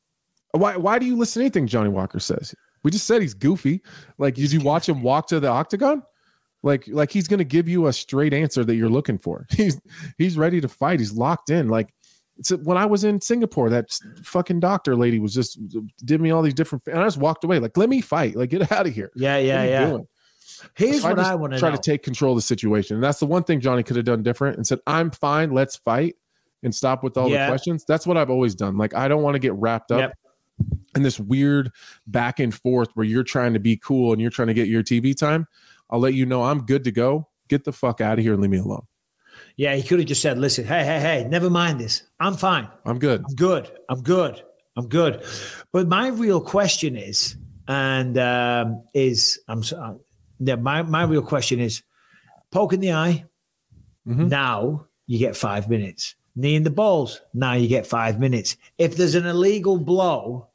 Why? Why do you listen to anything Johnny Walker says? We just said he's goofy. Like, did you watch him walk to the octagon? Like, like he's going to give you a straight answer that you're looking for. He's he's ready to fight. He's locked in. Like, it's when I was in Singapore, that fucking doctor lady was just did me all these different. And I just walked away. Like, let me fight. Like, get out of here. Yeah, yeah, What are you yeah. doing? Here's So what just I want to try know. to take control of the situation. And that's the one thing Johnny could have done different and said, I'm fine. Let's fight and stop with all Yeah. the questions. That's what I've always done. Like, I don't want to get wrapped up Yep. in this weird back and forth where you're trying to be cool and you're trying to get your T V time. I'll let you know I'm good to go. Get the fuck out of here and leave me alone. Yeah, he could have just said, listen, hey, hey, hey, never mind this. I'm fine. I'm good. I'm good. I'm good. I'm good. But my real question is, and um, is, I'm so, uh, yeah, my, my real question is, poke in the eye, Mhm. now you get five minutes. Knee in the balls, now you get five minutes. If there's an illegal blow,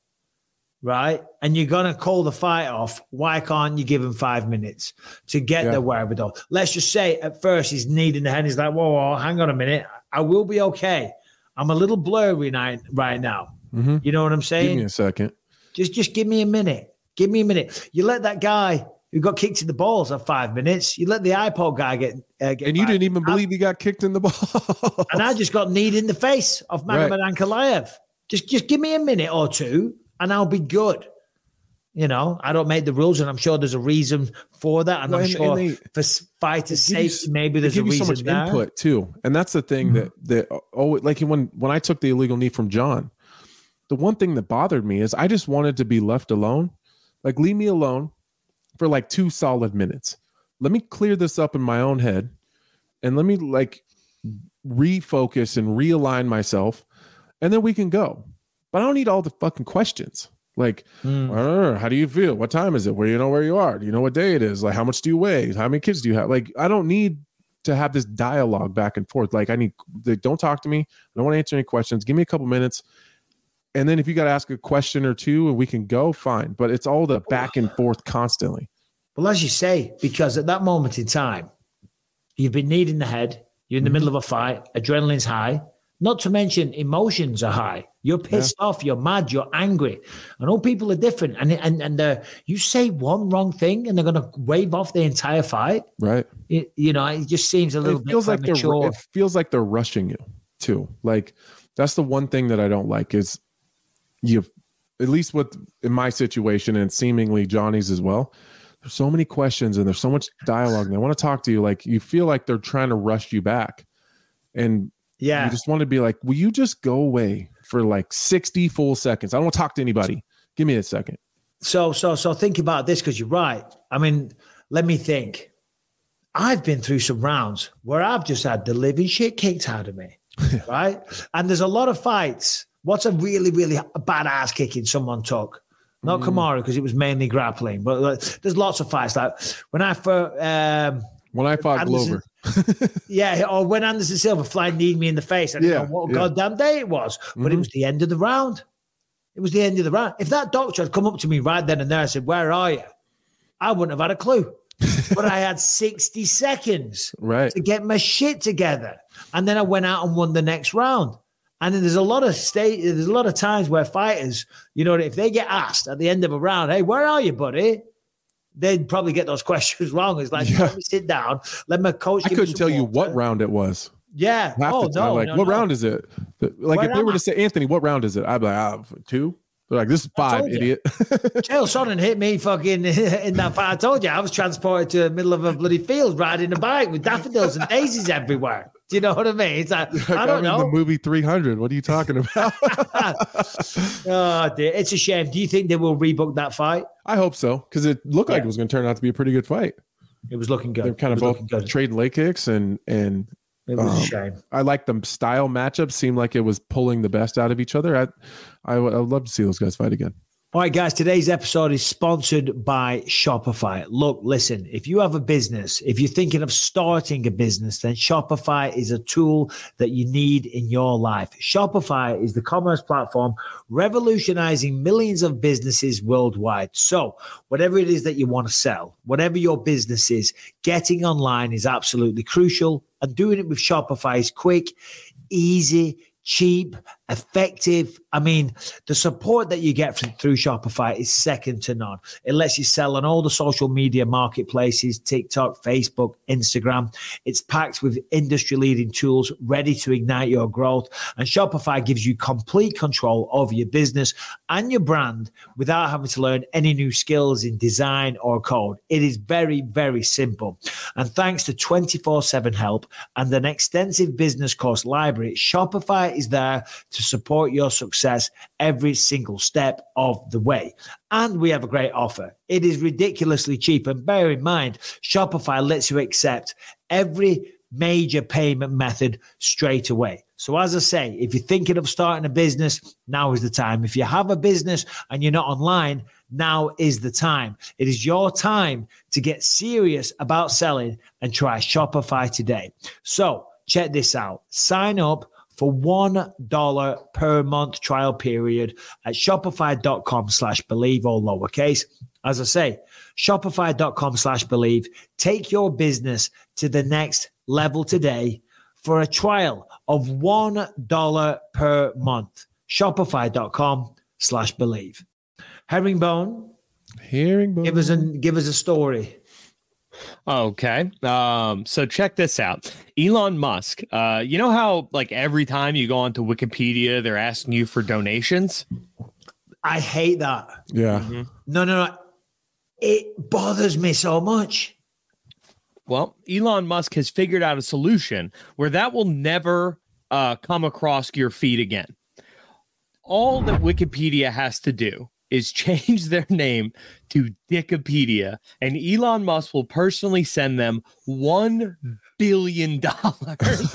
right, and you're going to call the fight off, why can't you give him five minutes to get Yeah. the wherewithal? Let's just say at first he's kneading the head. He's like, whoa, whoa, hang on a minute. I will be okay. I'm a little blurry right, right now. Mhm. You know what I'm Give saying? me a second. Just, just give me a minute. Give me a minute. You let that guy who got kicked in the balls have five minutes. You let the iPod guy get, uh, get And you five- didn't even believe he got kicked in the ball. and I just got kneed in the face of Magomed Ankalaev. Just, just give me a minute or two, and I'll be good. You know, I don't make the rules, and I'm sure there's a reason for that. And Well, I'm and- sure and they- for s- fighters' They give you safety, s- maybe they there's a give you reason so much there. input too, and that's the thing that that oh, like when when I took the illegal knee from John, the one thing that bothered me is I just wanted to be left alone, like leave me alone for like two solid minutes. Let me clear this up in my own head, and let me like refocus and realign myself, and then we can go. But I don't need all the fucking questions. Like, "Uh, how do you feel? What time is it? Where you know where you are? Do you know what day it is? Like, how much do you weigh? How many kids do you have? Like, I don't need to have this dialogue back and forth. Like I need, they don't talk to me. I don't want to answer any questions. Give me a couple minutes. And then if you got to ask a question or two and we can go, fine. But it's all the back and forth constantly. Well, as you say, because at that moment in time, you've been kneed in the head. You're in the mm-hmm. middle of a fight. Adrenaline's high. Not to mention emotions are high. You're pissed yeah. off. You're mad. You're angry. And all people are different. And and and uh, you say one wrong thing and they're going to wave off the entire fight. Right. It, you know, it just seems a little it feels bit like they're, It feels like they're rushing you too. Like that's the one thing that I don't like is you, at least with in my situation and seemingly Johnny's as well. There's so many questions and there's so much dialogue and they want to talk to you. Like you feel like they're trying to rush you back. And yeah, you just want to be like, will you just go away for like sixty full seconds? I don't want to talk to anybody. Give me a second. So, so, so think about this because you're right. I mean, let me think. I've been through some rounds where I've just had the living shit kicked out of me, right? And there's a lot of fights. What's a really, really bad ass kicking someone took? Not mm. Kamaru because it was mainly grappling, but like, there's lots of fights. Like when I first, um, when I fought Anderson, Glover, yeah, or when Anderson Silva flying kneed me in the face. I didn't yeah, know what yeah. goddamn day it was, but mm-hmm. it was the end of the round. It was the end of the round. If that doctor had come up to me right then and there and said, "Where are you?" I wouldn't have had a clue. But I had sixty seconds right. to get my shit together, and then I went out and won the next round. And then there's a lot of state. There's a lot of times where fighters, you know, if they get asked at the end of a round, "Hey, where are you, buddy?" They'd probably get those questions wrong. It's like, yeah. let me sit down. Let my coach. I couldn't tell water. you what round it was. Yeah. Oh no. Like, no, what no. round is it? Like, where if they were I? to say, Anthony, what round is it? I'd be like, ah, two. They're like, this is five, idiot. Chael Sonnen hit me fucking in that fight. I told you I was transported to the middle of a bloody field riding a bike with daffodils and daisies everywhere. Do you know what I mean? It's like, like I don't I'm know. In the movie three hundred. What are you talking about? Oh, dear. It's a shame. Do you think they will rebook that fight? I hope so, because it looked yeah. like it was going to turn out to be a pretty good fight. It was looking good. They're kind of both trading leg kicks, and and it was um, a shame. I like the style matchup. Seemed like it was pulling the best out of each other. I, I, I would love to see those guys fight again. All right, guys, today's episode is sponsored by Shopify. Look, listen, if you have a business, if you're thinking of starting a business, then Shopify is a tool that you need in your life. Shopify is the commerce platform revolutionizing millions of businesses worldwide. So whatever it is that you want to sell, whatever your business is, getting online is absolutely crucial. And doing it with Shopify is quick, easy, cheap, effective. I mean, the support that you get from, through Shopify is second to none. It lets you sell on all the social media marketplaces, TikTok, Facebook, Instagram. It's packed with industry-leading tools ready to ignite your growth. And Shopify gives you complete control over your business and your brand without having to learn any new skills in design or code. It is very, very simple. And thanks to twenty-four seven help and an extensive business course library, Shopify is there to support your success every single step of the way. And we have a great offer. It is ridiculously cheap. And bear in mind, Shopify lets you accept every major payment method straight away. So as I say, if you're thinking of starting a business, now is the time. If you have a business and you're not online, now is the time. It is your time to get serious about selling and try Shopify today. So check this out. Sign up for one dollar per month trial period at shopify.com slash believe, all lowercase. As I say, shopify.com slash believe. Take your business to the next level today for a trial of one dollar per month. Shopify.com slash believe. Herringbone. Herringbone. Give us a, give us a story. Okay. Um, so check this out. Elon Musk, uh, you know how like every time you go onto Wikipedia, they're asking you for donations? I hate that. Yeah. Mm-hmm. No, no, no. It bothers me so much. Well, Elon Musk has figured out a solution where that will never uh, come across your feed again. All that Wikipedia has to do is change their name to Dickopedia, and Elon Musk will personally send them one billion dollars.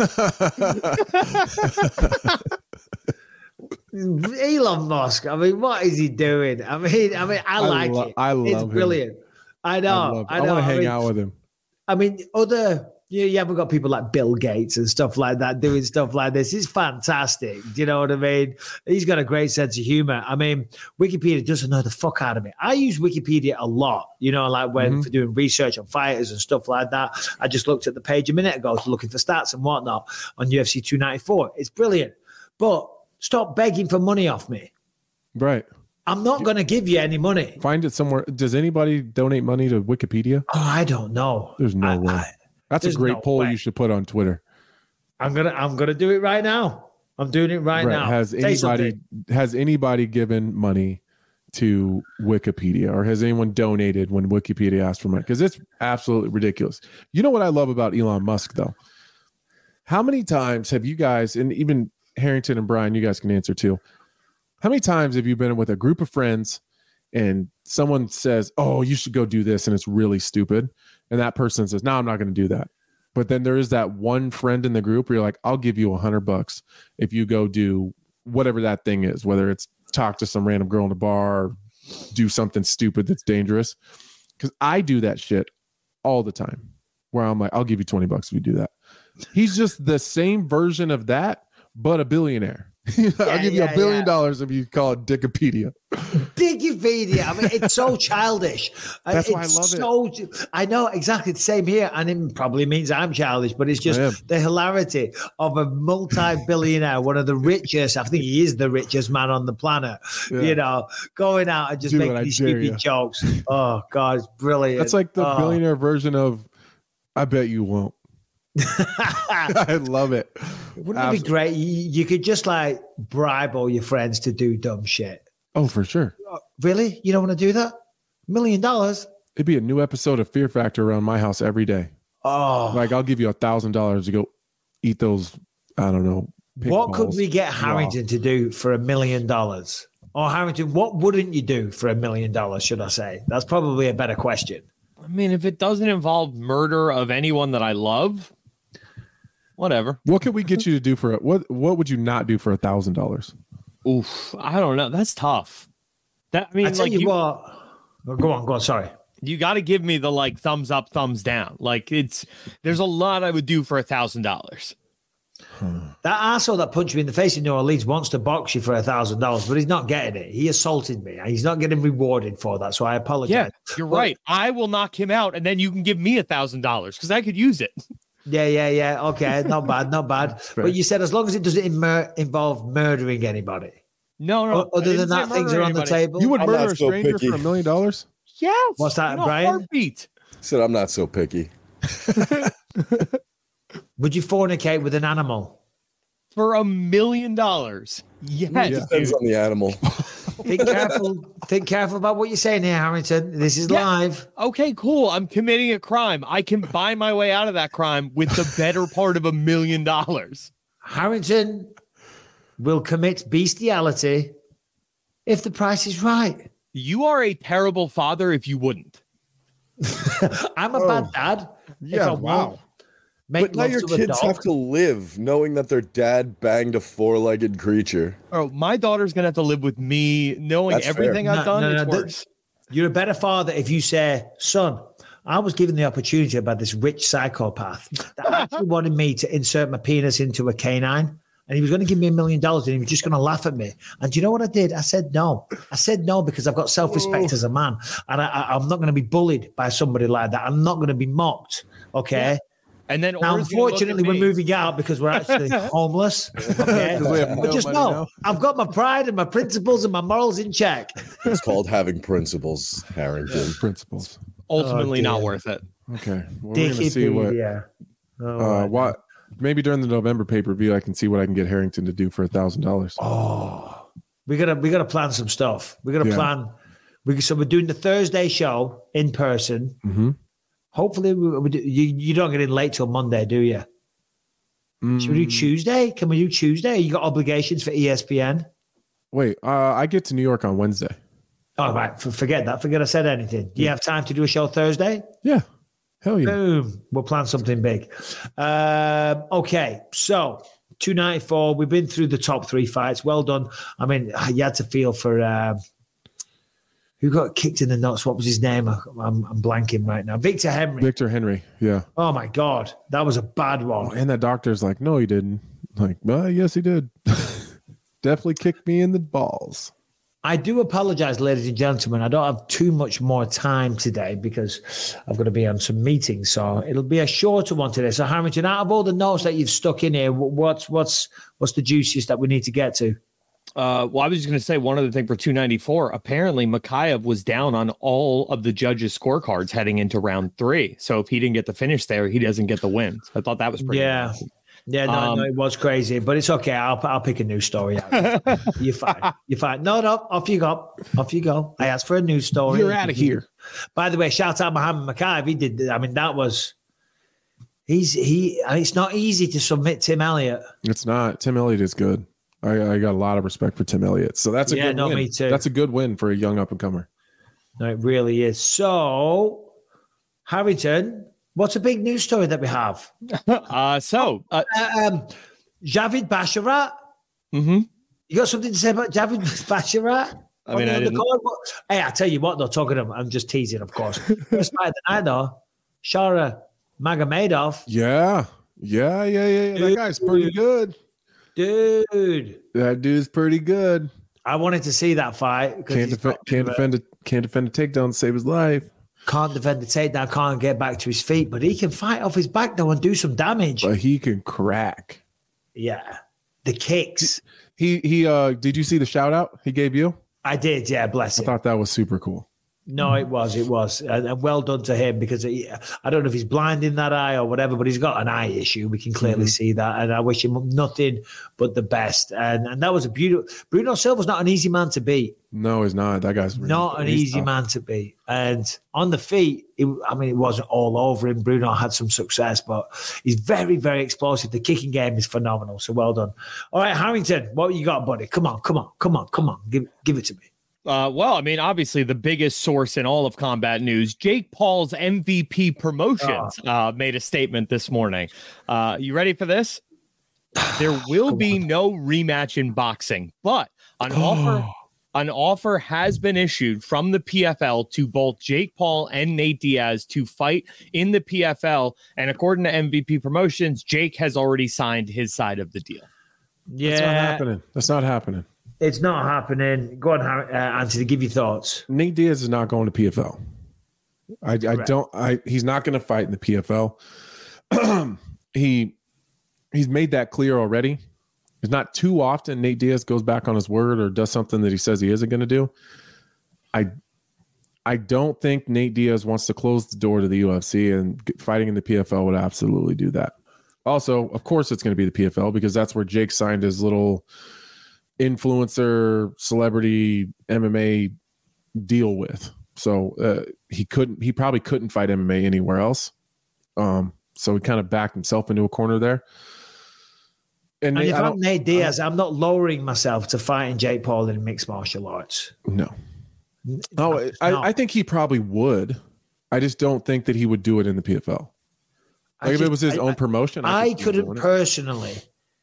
Elon Musk, I mean, what is he doing? I mean, I mean, I, I like lo- it. I love it's him. brilliant. I know. I, I, I know. want to hang I mean, out with him. I mean, other, You, you haven't got people like Bill Gates and stuff like that doing stuff like this. It's fantastic. Do you know what I mean? He's got a great sense of humor. I mean, Wikipedia doesn't know the fuck out of me. I use Wikipedia a lot, you know, like when Mm-hmm. for doing research on fighters and stuff like that. I just looked at the page a minute ago to looking for stats and whatnot on U F C two ninety-four. It's brilliant. But stop begging for money off me. Right. I'm not going to give you any money. Find it somewhere. Does anybody donate money to Wikipedia? Oh, I don't know. There's no I, way. I, That's a there's great no poll way. you should put on Twitter. I'm gonna I'm gonna do it right now. I'm doing it right, Right. now. Has Say anybody something. has anybody given money to Wikipedia, or has anyone donated when Wikipedia asked for money? Because it's absolutely ridiculous. You know what I love about Elon Musk, though? How many times have you guys, and even Harrington and Brian, you guys can answer too. How many times have you been with a group of friends and someone says, "Oh, you should go do this," and it's really stupid, and that person says, "No, I'm not going to do that." But then there is that one friend in the group where you're like, "I'll give you a hundred bucks if you go do whatever that thing is, whether it's talk to some random girl in a bar, or do something stupid that's dangerous." Because I do that shit all the time, where I'm like, "I'll give you twenty bucks if you do that." He's just the same version of that, but a billionaire. I'll give you yeah, a billion yeah. dollars if you call it Dickopedia. Wikipedia. I mean, it's so childish. That's it's why I love so, it. I know exactly the same here, and it probably means I'm childish, but it's I am. just the hilarity of a multi-billionaire, one of the richest. I think he is the richest man on the planet. Yeah. You know, going out and just Do it, making I these dare stupid ya. jokes. Oh God, it's brilliant. That's like the Oh. billionaire version of "I bet you won't." I love it. Wouldn't it Absolutely. be great? You, you could just like bribe all your friends to do dumb shit. Oh, for sure. Really? You don't want to do that? Million dollars? It'd be a new episode of Fear Factor around my house every day. Oh, Like, I'll give you a thousand dollars to go eat those. I don't know. pig what could balls we get raw. Harrington to do for a million dollars? Or Harrington, what wouldn't you do for a million dollars? Should I say? That's probably a better question. I mean, if it doesn't involve murder of anyone that I love, whatever. What could we get you to do for it? What What would you not do for a thousand dollars? Oof, I don't know. That's tough. That I mean, I tell like you, you, what. Oh, go on, go on. Sorry. you got to give me the like thumbs up, thumbs down. Like it's there's a lot I would do for a thousand dollars. That arsehole that punched me in the face in New Orleans wants to box you for a thousand dollars, but he's not getting it. He assaulted me. He's not getting rewarded for that, so I apologize. Yeah, you're But- right. I will knock him out, and then you can give me a thousand dollars because I could use it. Yeah, yeah, yeah. Okay, not bad, not bad. But you said as long as it doesn't immer- involve murdering anybody. No, no. O- I Other didn't than say that, things murder are on the anybody. table. You would I'm murder not a so stranger picky. for a million dollars? Yes. What's that, in a Brian? Heartbeat. Said I'm not so picky. Would you fornicate with an animal? For a million dollars. Yes. Depends dude. on the animal. Think careful. Think careful about what you're saying here, Harrington. This is Yeah. live. Okay, cool. I'm committing a crime. I can buy my way out of that crime with the better part of a million dollars. Harrington will commit bestiality if the price is right. You are a terrible father if you wouldn't. I'm a Oh. bad dad. if Yeah, I wow. won't Make But now love your to a kids dog. have to live knowing that their dad banged a four-legged creature. Oh, my daughter's gonna have to live with me knowing That's everything fair. I've No, done. no, it's no, th- worse. You're a better father if you say, son, I was given the opportunity by this rich psychopath that actually wanted me to insert my penis into a canine. And he was going to give me a million dollars and he was just going to laugh at me. And do you know what I did? I said no. I said no because I've got self-respect as a man. And I, I, I'm not going to be bullied by somebody like that. I'm not going to be mocked. Okay. Yeah. And then Now, Or's gonna look at unfortunately, we're me. moving out because we're actually homeless. Okay. 'Cause we have But no just money know, now. I've got my pride and my principles and my morals in check. It's called having principles, Harrington. Principles. ultimately Oh, not dear. worth it. Okay. Well, we're going to see what, Wikipedia. Oh, uh, my what, maybe during the November pay per view, I can see what I can get Harrington to do for a thousand dollars. Oh, we gotta we gotta plan some stuff. We gotta Yeah. plan. We so we're doing the Thursday show in person. Mm-hmm. Hopefully, we, we do, you you don't get in late till Monday, do you? Should we do Tuesday? Can we do Tuesday? You got obligations for E S P N? Wait, uh, I get to New York on Wednesday. Oh, right. f- Forget that. Forget I said anything. Do you have time to do a show Thursday? Yeah. Hell yeah. Boom. We'll plan something big. Um, okay. So two ninety-four. We've been through the top three fights. Well done. I mean, you had to feel for um, who got kicked in the nuts? What was his name? I'm, I'm blanking right now. Victor Henry. Victor Henry. Yeah. Oh my God, that was a bad one. And that doctor's like, no, he didn't. Like, well, yes, he did. Definitely kicked me in the balls. I do apologize, ladies and gentlemen. I don't have too much more time today because I've got to be on some meetings. So it'll be a shorter one today. So Harrington, out of all the notes that you've stuck in here, what's what's what's the juiciest that we need to get to? Uh, well, I was just going to say one other thing for two ninety-four. Apparently, Mikhaev was down on all of the judges' scorecards heading into round three. So if he didn't get the finish there, he doesn't get the win. So I thought that was pretty Yeah. amazing. Yeah, no, Um, no, it was crazy, but it's okay. I'll I'll pick a new story out. You're fine. You're fine. No, no, off you go. Off you go. I asked for a news story. You're out of here. By the way, shout out Mohammed Mikhaev. He did. I mean, that was. He's he. It's not easy to submit Tim Elliott. It's not. Tim Elliott is good. I, I got a lot of respect for Tim Elliott. So that's a Yeah, good no, win. me too. That's a good win for a young up and comer. No, it really is. So, Harrington, what's a big news story that we have? uh, so, uh, uh, um, Javid Basharat. Mm-hmm. You got something to say about Javid Basharat? I mean, I didn't... Hey, I tell you what, though, talking to him, I'm just teasing, of course. First fight of the night, though, Shara Magomedov. Yeah. Yeah, yeah, yeah. yeah. That guy's pretty good. Dude. That dude's pretty good. I wanted to see that fight. Can't, defend, can't, defend a, can't defend a takedown to save his life. Can't defend the takedown, can't get back to his feet, but he can fight off his back, though, and do some damage. But he can crack. Yeah. The kicks. He, he, uh, did you see the shout out he gave you? I did, yeah, bless him. I thought that was super cool. No, it was, it was. And, and well done to him because he, I don't know if he's blind in that eye or whatever, but he's got an eye issue. We can clearly mm-hmm. see that. And I wish him nothing but the best. And and that was a beautiful. Bruno Silva's not an easy man to beat. No, he's not. That guy's really, not an easy tough. man to beat. And on the feet, it, I mean, it wasn't all over him. Bruno had some success, but he's very, very explosive. The kicking game is phenomenal. So well done. All right, Harrington, what you got, buddy? Come on, come on, come on, come on. Give, give it to me. Uh, well, I mean, obviously the biggest source in all of combat news, Jake Paul's M V P Promotions oh. uh, made a statement this morning. Uh, you ready for this? There will be on. no rematch in boxing, but an oh. offer an offer has been issued from the P F L to both Jake Paul and Nate Diaz to fight in the P F L. And according to M V P Promotions, Jake has already signed his side of the deal. Yeah, that's not happening. That's not happening. It's not happening. Go on, uh, Anthony, give your thoughts. Nate Diaz is not going to P F L. I, I don't. I he's not going to fight in the P F L. he he's made that clear already. It's not too often Nate Diaz goes back on his word or does something that he says he isn't going to do. I I don't think Nate Diaz wants to close the door to the U F C, and fighting in the P F L would absolutely do that. Also, of course, it's going to be the P F L because that's where Jake signed his little influencer celebrity M M A deal with. So uh, he couldn't, he probably couldn't fight M M A anywhere else. Um, so he kind of backed himself into a corner there. And, and Nate, if I'm Nate Diaz, I'm not lowering myself to fighting Jake Paul in mixed martial arts. No. Oh, I, I think he probably would. I just don't think that he would do it in the P F L. Like just, if it was his I, own promotion. I, I couldn't personally,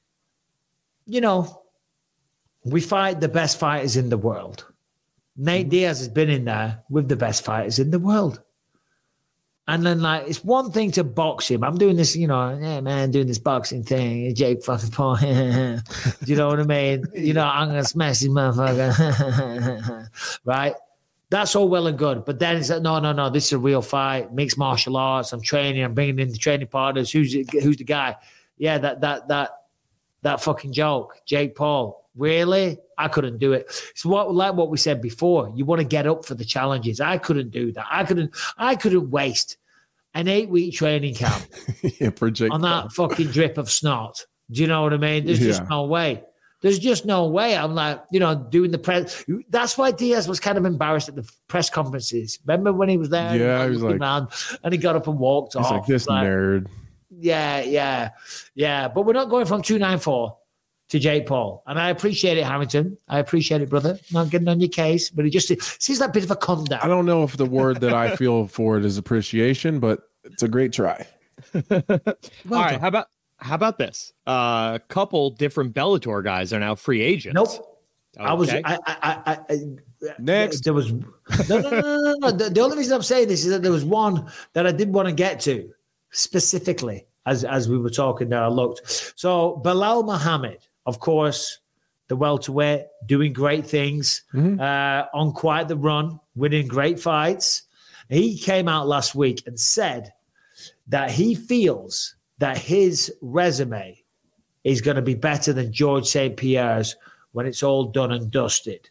you know, we fight the best fighters in the world. Nate Diaz has been in there with the best fighters in the world. And then, like, it's one thing to box him. I'm doing this, you know, yeah, man, doing this boxing thing. Jake fucking Paul. Do you know what I mean? You know, I'm going to smash this motherfucker. Right? That's all well and good. But then it's like, no, no, no, this is a real fight. Mixed martial arts. I'm training. I'm bringing in the training partners. Who's who's the guy? Yeah, that that that that fucking joke. Jake Paul. Really? I couldn't do it. So what, like what we said before, you want to get up for the challenges. I couldn't do that. I couldn't, I couldn't waste an eight week training camp yeah, for Jake on that Paul. fucking drip of snot. Do you know what I mean? There's yeah. just no way. There's just no way. I'm like, you know, doing the press. That's why Diaz was kind of embarrassed at the press conferences. Remember when he was there? Yeah, he was like, around, and he got up and walked he's off. Like this like, nerd. Yeah, yeah, yeah. But we're not going from two ninety-four to Jake Paul. And I appreciate it, Harrington. I appreciate it, brother. Not getting on your case, but it just seems like a bit of a calm down. I don't know if the word that I feel for it is appreciation, but it's a great try. well All right, how about how about this? A uh, couple different Bellator guys are now free agents. Nope. I was. Okay. I, I, I, I, Next. There was. No, no, no, no, no. no. The, the only reason I'm saying this is that there was one that I did want to get to specifically as, as we were talking there. I looked. So Belal Muhammad, of course, the welterweight, doing great things, mm-hmm. uh, on quite the run, winning great fights. He came out last week and said that he feels that his resume is going to be better than George Saint Pierre's when it's all done and dusted.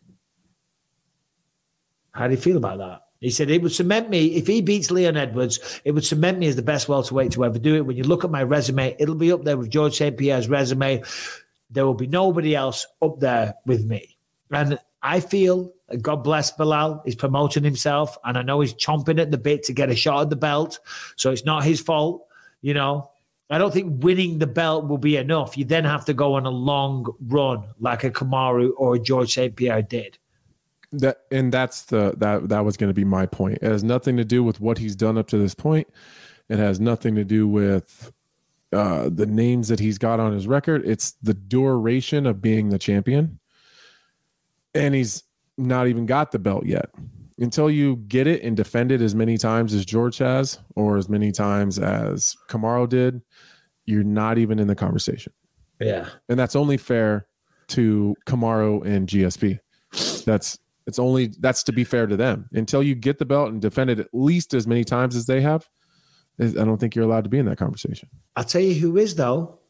How do you feel about that? He said it would cement me, if he beats Leon Edwards, it would cement me as the best welterweight to ever do it. When you look at my resume, it'll be up there with George Saint Pierre's resume. There will be nobody else up there with me. And I feel, God bless Belal, he's promoting himself, and I know he's chomping at the bit to get a shot at the belt, so it's not his fault, you know. I don't think winning the belt will be enough. You then have to go on a long run like a Kamaru or a George Saint Pierre did. That and that's the that that was going to be my point. It has nothing to do with what he's done up to this point. It has nothing to do with uh, the names that he's got on his record. It's the duration of being the champion, and he's not even got the belt yet. Until you get it and defend it as many times as George has, or as many times as Kamaru did, you're not even in the conversation. Yeah, and that's only fair to Kamaru and G S P. That's It's only that's to be fair to them. Until you get the belt and defend it at least as many times as they have, I don't think you're allowed to be in that conversation. I'll tell you who is, though,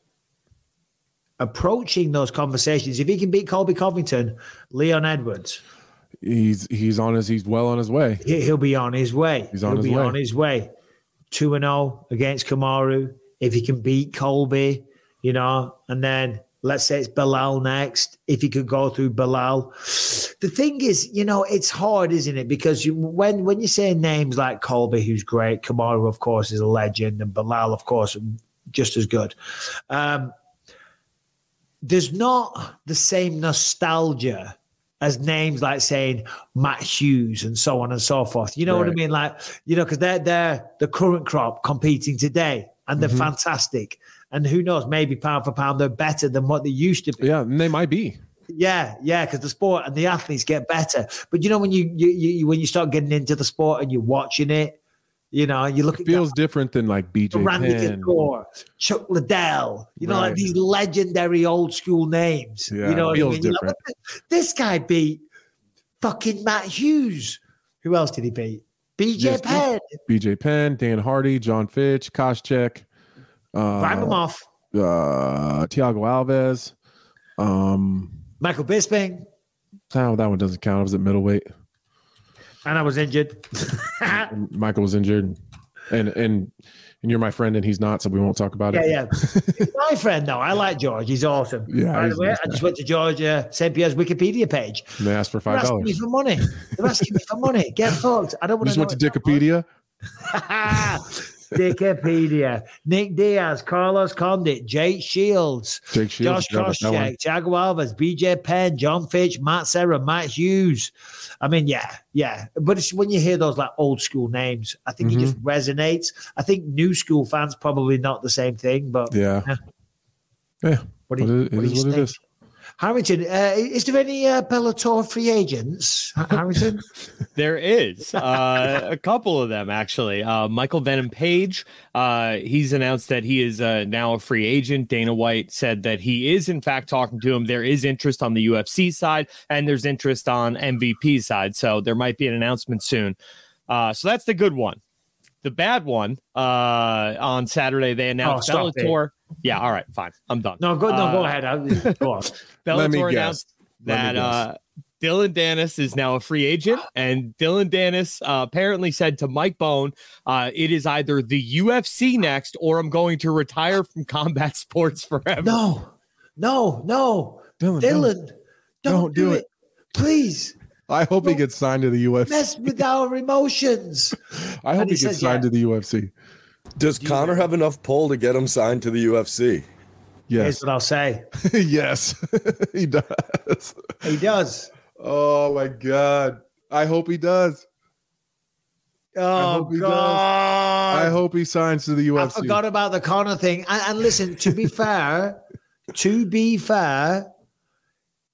approaching those conversations. If he can beat Colby Covington, Leon Edwards. He's he's on his he's well on his way. He, he'll be on his way. He's on he'll his be way. on his way. two and oh against Kamaru. If he can beat Colby, you know, and then let's say it's Belal next. If he could go through Belal. The thing is, you know, it's hard, isn't it? Because you, when when you say names like Colby, who's great, Kamaru, of course, is a legend, and Belal, of course, just as good. Um, there's not the same nostalgia as names like saying Matt Hughes and so on and so forth. You know right. what I mean? Like, you know, because they're, they're the current crop competing today, and they're mm-hmm. fantastic. And who knows, maybe pound for pound, they're better than what they used to be. Yeah, and they might be. Yeah, yeah, because the sport and the athletes get better. But, you know, when you, you, you when you start getting into the sport and you're watching it, you know, you look it at feels that, different than like B J Randy Penn. Couture, Chuck Liddell, you know, Right. like these legendary old school names. Yeah, you know it what feels I mean? You're different. like, this guy beat fucking Matt Hughes. Who else did he beat? B J Yes, Penn. B J Penn, Dan Hardy, John Fitch, Koscheck, uh, Ribamov. uh, Thiago Alves. Um, Michael Bisping. oh, that one doesn't count. I was at middleweight. And I was injured. And Michael was injured, and and and you're my friend, and he's not, so we won't talk about Yeah, it. yeah. He's my friend, though. I like George. He's awesome. Yeah, By he's the way, a nice I just guy. went to George uh, Saint Pierre's Wikipedia page. And they asked for They're five asking me dollars. for money. They're asking me for money. Get fucked. I don't You want just to went to Wikipedia. Wikipedia. Nick Diaz, Carlos Condit, Jake Shields, Jake Shields, Josh yeah, but that one- Koscheck, Thiago Alves, B J Penn, John Fitch, Matt Serra, Matt Hughes. I mean, yeah, yeah. But it's when you hear those like old school names, I think Mm-hmm. it just resonates. I think new school fans probably not the same thing, but Yeah. yeah. Yeah. What do What you, it- it what do is you what it think? is. Harrington, uh, is there any uh, Bellator free agents? Harrington? There is uh, a couple of them, actually. Uh, Michael Venom Page, uh, he's announced that he is uh, now a free agent. Dana White said that he is, in fact, talking to him. There is interest on the U F C side, and there's interest on M V P side. So there might be an announcement soon. Uh, so that's the good one. The bad one, uh, on Saturday, they announced Oh, stop Bellator. Yeah, all right, fine. I'm done. No, go, no, Uh, go ahead. I'll, go on. Let me Bellator guess. announced Let me that guess. uh, Dylan Dennis is now a free agent, and Dylan Dennis uh, apparently said to Mike Bone, uh, "It is either the U F C next, or I'm going to retire from combat sports forever." No, no, no. Dylan, Dylan, don't- don't, don't do do it. it. Please. I hope he gets signed to the U F C. Mess with our emotions. I hope And he, he gets says, signed yeah. to the U F C. Does Connor have enough pull to get him signed to the U F C? Here's Yes. what I'll say. Yes, he does. He does. Oh my God. I hope he does. Oh, hope he does. God. I hope he signs to the U I F C. forgot about the Connor thing. And, and listen, to be fair, to be fair,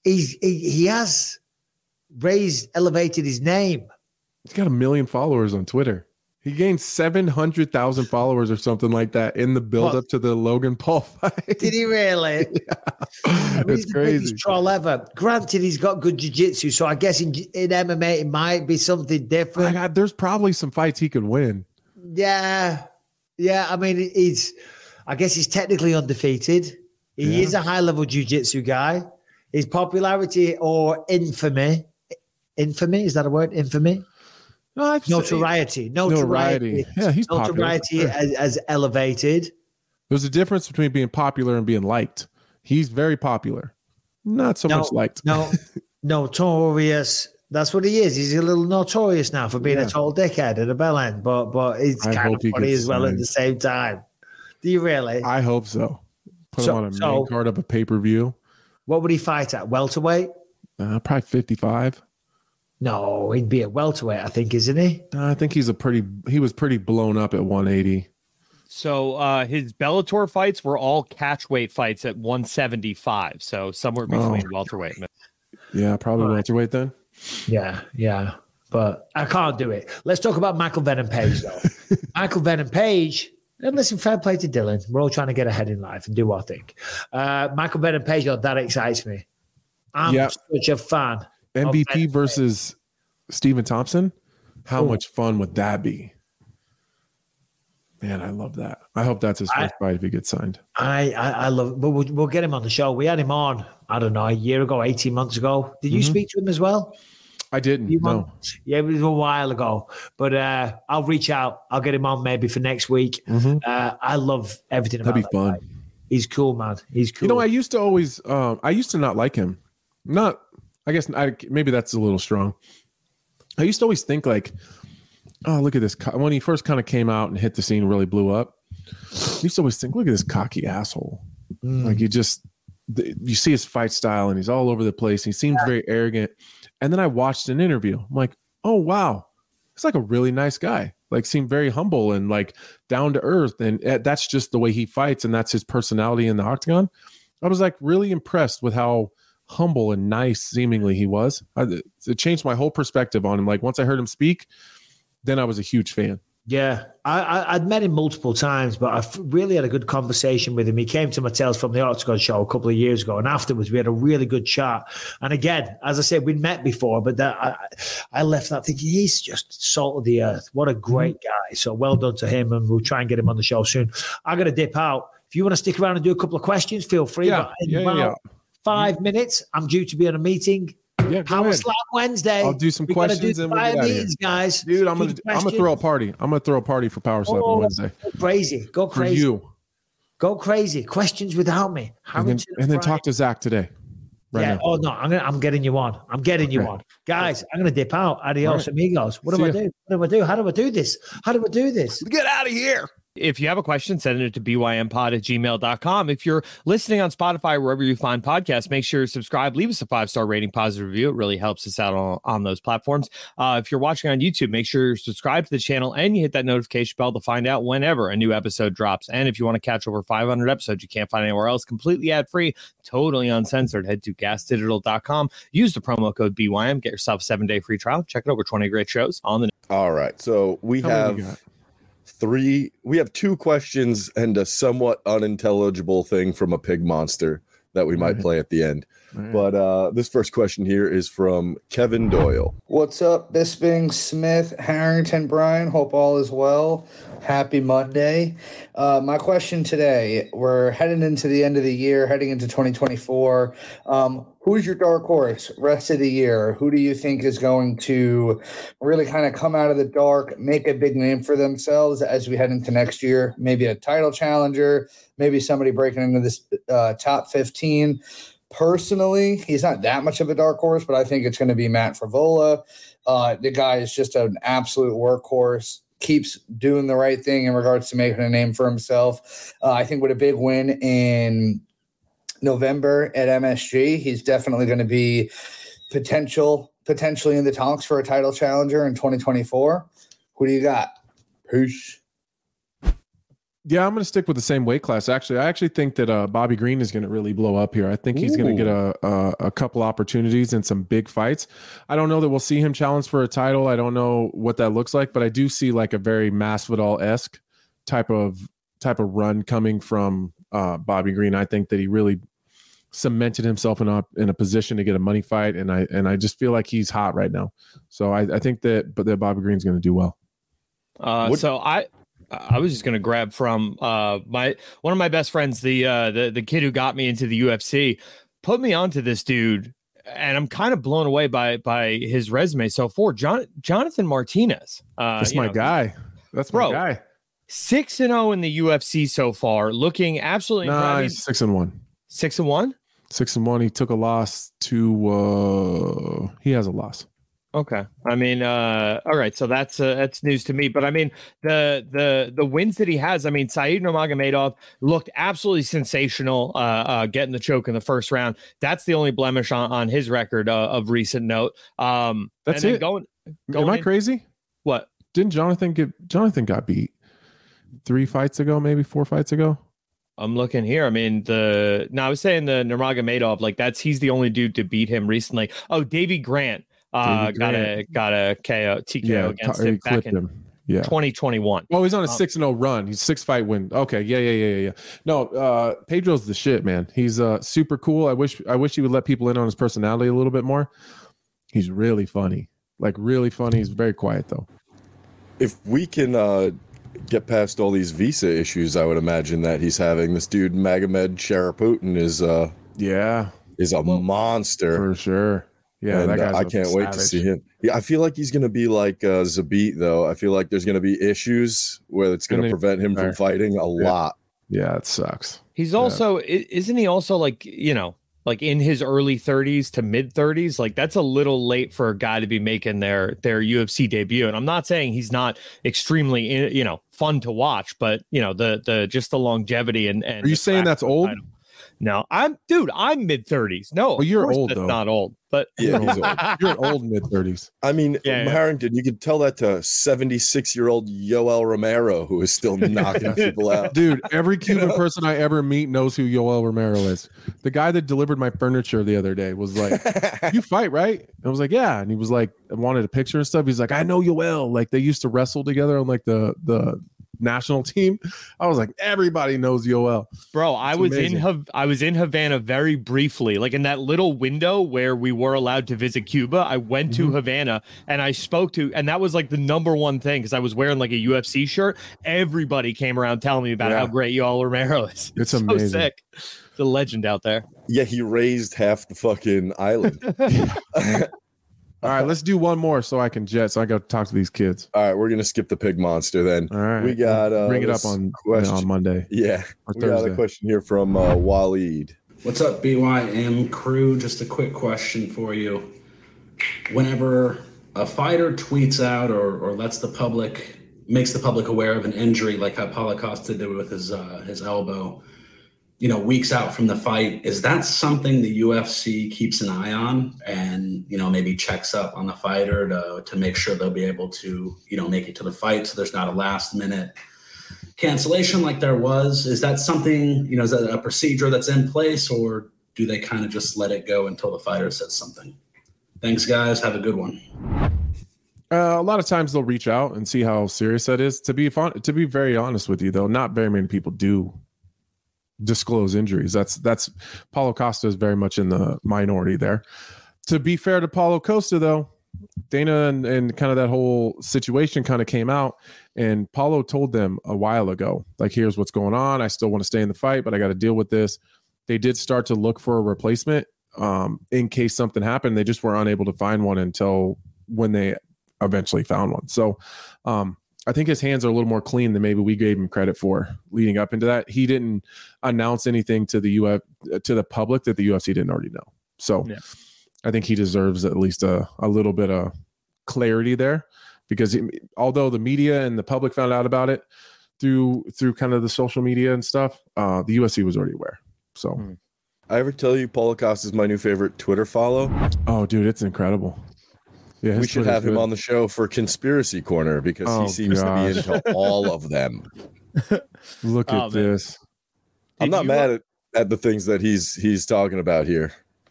he's he, he has raised, elevated his name. He's got a million followers on Twitter. He gained seven hundred thousand followers or something like that in the build What? up to the Logan Paul fight. Did he really? Yeah. He's It's the crazy. biggest troll ever. Granted, he's got good jiu-jitsu, so I guess in, in M M A it might be something My different. God, there's probably some fights he could win. Yeah, yeah. I mean, he's. I guess he's technically undefeated. He Yeah. is a high-level jiu-jitsu guy. His popularity or infamy, infamy is that a word? Infamy. No, I'd say- Notoriety. Notoriety. Notoriety. Yeah, he's popular. Notoriety Sure. has, has elevated. There's a difference between being popular and being liked. He's very popular, not so No, much liked. No, notorious. That's what he is. He's a little notorious now for being Yeah. a total dickhead at a bell end, but but it's I kind hope of he funny gets as well at signed. the same time. Do you really? I hope so. Put So- him on a so- main card of a pay per view. What would he fight at? Welterweight? Uh, probably fifty-five. No, he'd be at welterweight, I think, isn't he? Uh, I think he's a pretty. He was pretty blown up at one eighty. So uh, his Bellator fights were all catchweight fights at one seventy-five. So somewhere between Oh. welterweight. Yeah, probably welterweight then. Yeah, yeah. But I can't do it. Let's talk about Michael Venom Page, though. Michael Venom Page. And listen, fair play to Dylan. We're all trying to get ahead in life and do our thing. Uh, Michael Venom Page, though, that excites me. I'm Yeah. such a fan. M V P of Venom versus Stephen Thompson. How Ooh. much fun would that be? Man, I love that. I hope that's his first fight if he gets signed. I, I, I love it. But we'll, we'll get him on the show. We had him on, I don't know, a year ago, eighteen months ago. Did you Mhm. speak to him as well? I didn't. You No. want- Yeah, it was a while ago. But uh, I'll reach out. I'll get him on maybe for next week. Mhm. Uh, I love everything That'd about be that fun. guy. He's cool, man. He's cool. You know, I used to always, um, I used to not like him. Not, I guess, I, maybe that's a little strong. I used to always think like, oh, look at this. co- When he first kind of came out and hit the scene, really blew up. I used to always think, look at this cocky asshole. Mm. Like you just, the, you see his fight style and he's all over the place. He seems very arrogant. And then I watched an interview. I'm like, oh, wow. He's like a really nice guy. Like seemed very humble and like down to earth. And uh, that's just the way he fights. And that's his personality in the octagon. I was like really impressed with how humble and nice seemingly he was. I, it changed my whole perspective on him. Like once I heard him speak, then I was a huge fan. Yeah, I, I, I'd met him multiple times, but I f- really had a good conversation with him. He came to my Tales from the Octagon show a couple of years ago, and afterwards we had a really good chat. And again, as I said, we'd met before, but that, I, I left that thinking he's just salt of the earth. What a great guy. So well done to him, and we'll try and get him on the show soon. I'm going to dip out. If you want to stick around and do a couple of questions, feel free. Yeah, But in yeah, about yeah. five minutes, I'm due to be on a meeting. Yeah, go Power ahead. Slam Wednesday. I'll do some We gotta questions do and we'll fire get outta here. meetings, guys. Dude, I'm Do gonna I'm gonna throw a questions. party. I'm gonna throw a party for Power Slap Oh, on Wednesday Go crazy. Go for crazy. you, Go crazy. Questions without me. and then, Harrington and then Friday. talk to Zach today. Right yeah. now. Oh no, I'm gonna, I'm getting you on. I'm getting you Okay. on, guys. I'm gonna dip out. Adios, All right. amigos. What do See I ya. do? What do I do? How do I do this? How do I do this? Get out of here. If you have a question, send it to b y m pod at gmail dot com. If you're listening on Spotify, wherever you find podcasts, make sure you subscribe, leave us a five-star rating, positive review. It really helps us out on, on those platforms. Uh, if you're watching on YouTube, make sure you subscribe to the channel and you hit that notification bell to find out whenever a new episode drops. And if you want to catch over five hundred episodes you can't find anywhere else, completely ad-free, totally uncensored, head to gas digital dot com. Use the promo code B Y M. Get yourself a seven-day free trial. Check it over. twenty great shows on the All right. So we How many have you got? three, we have two questions and a somewhat unintelligible thing from a pig monster that we might Right. play at the end. Right. But uh, this first question here is from Kevin Doyle. What's up, Bisping, Smith, Harrington, Brian? Hope all is well. Happy Monday. Uh, my question today, we're heading into the end of the year, heading into twenty twenty-four. Um, who's your dark horse rest of the year? Who do you think is going to really kind of come out of the dark, make a big name for themselves as we head into next year? Maybe a title challenger, maybe somebody breaking into this uh, top fifteen. Personally, he's not that much of a dark horse, but I think it's going to be Matt Frevola. Uh, the guy is just an absolute workhorse, keeps doing the right thing in regards to making a name for himself. Uh, I think with a big win in November at M S G, he's definitely going to be potential, potentially in the talks for a title challenger in twenty twenty-four. Who do you got? Peace. Yeah, I'm going to stick with the same weight class. Actually, I actually think that uh, Bobby Green is going to really blow up here. I think he's going to get a, a a couple opportunities in some big fights. I don't know that we'll see him challenge for a title. I don't know what that looks like, but I do see like a very Masvidal-esque type of type of run coming from uh, Bobby Green. I think that he really cemented himself in a in a position to get a money fight, and I and I just feel like he's hot right now. So I, I think that but that Bobby Green's going to do well. Uh, so I. I was just gonna grab from uh my one of my best friends, the uh the, the kid who got me into the U F C, put me onto this dude, and I'm kind of blown away by by his resume so far. John Jonathan Martinez. Uh That's my know, guy. That's my bro, guy. Six and oh in the U F C so far, looking absolutely Nice. incredible. Six and one. Six and one? Six and one. He took a loss to uh he has a loss. Okay. I mean, uh, all right. So that's uh, that's news to me. But I mean, the the the wins that he has. I mean, Said Nurmagomedov looked absolutely sensational, uh, uh, getting the choke in the first round. That's the only blemish on, on his record uh, of recent note. Um, That's and then it. Going, going Am I in- crazy? What? Didn't Jonathan get Jonathan got beat three fights ago, maybe four fights ago? I'm looking here. I mean, the no, I was saying the Nurmagomedov, like that's he's the only dude to beat him recently. Oh, Davey Grant. Uh, David got Grant. a got a K O T K O Yeah, against he him back clipped in him. Yeah. twenty twenty-one. Oh, he's on a Um, six and oh run. He's six fight win. Okay, yeah, yeah, yeah, yeah, yeah. No, uh, Pedro's the shit, man. He's uh super cool. I wish I wish he would let people in on his personality a little bit more. He's really funny, like really funny. He's very quiet though. If we can uh, get past all these visa issues, I would imagine that he's having. This dude Magomed Sharaputin is uh yeah is a monster for sure. Yeah, and, that guy's uh, I a can't wait to savage. see him. Yeah, I feel like he's going to be like uh, Zabit, though. I feel like there's going to be issues where it's going And to they- prevent him from Fair. fighting a Yeah. lot. Yeah, it sucks. He's also i- isn't he also like, you know, like in his early thirties to mid thirties? Like that's a little late for a guy to be making their their U F C debut. And I'm not saying he's not extremely, you know, fun to watch, but you know, the the just the longevity and and Are you the saying track that's old? record. No, I'm dude, I'm mid thirties. No, Well, you're of course old, that's though. not old, but Yeah, he's old. You're an old mid thirties. I mean, Yeah, yeah. Harrington, you could tell that to seventy-six-year-old Yoel Romero, who is still knocking people out. Dude, every Cuban person I ever meet knows who Yoel Romero is. The guy that delivered my furniture the other day was like, "You fight, right?" I was like, "Yeah," and he was like, I wanted a picture and stuff. He's like, "I know Yoel." Like they used to wrestle together on like the the national team. I was like, everybody knows Yoel. Bro, I It's was amazing. in Hav- I was in Havana very briefly, like in that little window where we were allowed to visit Cuba. I went to Mhm. Havana and I spoke to, and that was like the number one thing because I was wearing like a U F C shirt. Everybody came around telling me about Yeah. how great Yoel Romero is. It's so amazing. sick. The legend out there. Yeah, he raised half the fucking island. All right, let's do one more so I can jet. So I got to talk to these kids. All right, we're gonna skip the pig monster then. All right, We got uh, bring it up this on question. on Monday. Yeah, Or we got a Thursday. question here from uh, Waleed. What's up, B Y M crew? Just a quick question for you. Whenever a fighter tweets out or, or lets the public, makes the public aware of an injury, like how Paulo Costa did with his uh, his elbow, you know, weeks out from the fight, is that something the U F C keeps an eye on and, you know, maybe checks up on the fighter to, to make sure they'll be able to, you know, make it to the fight so there's not a last minute cancellation like there was? Is that something, you know, is that a procedure that's in place, or do they kind of just let it go until the fighter says something? Thanks, guys. Have a good one. Uh, a lot of times they'll reach out and see how serious that is. To be fun, to be very honest with you, though, not very many people do disclose injuries. That's that's Paulo Costa is very much in the minority there. To be fair to Paulo Costa, though, Dana and, and kind of that whole situation kind of came out, and Paulo told them a while ago, like, here's what's going on. I still want to stay in the fight, but I got to deal with this. They did start to look for a replacement um, in case something happened. They just were unable to find one until when they eventually found one. So um, I think his hands are a little more clean than maybe we gave him credit for leading up into that. He didn't announce anything to the U F to the public that the U F C didn't already know. So Yeah. I think he deserves at least a, a little bit of clarity there, because he, although the media and the public found out about it through through kind of the social media and stuff, uh, the U F C was already aware. So, Hmm. I ever tell you Paulo Costa is my new favorite Twitter follow? oh, dude, it's incredible. Yeah, his We should Twitter's have him good. on the show for Conspiracy Corner because Oh, he seems gosh. to be into all of them. Look Oh, at man. this. I'm Did not you- mad at, at the things that he's he's talking about here.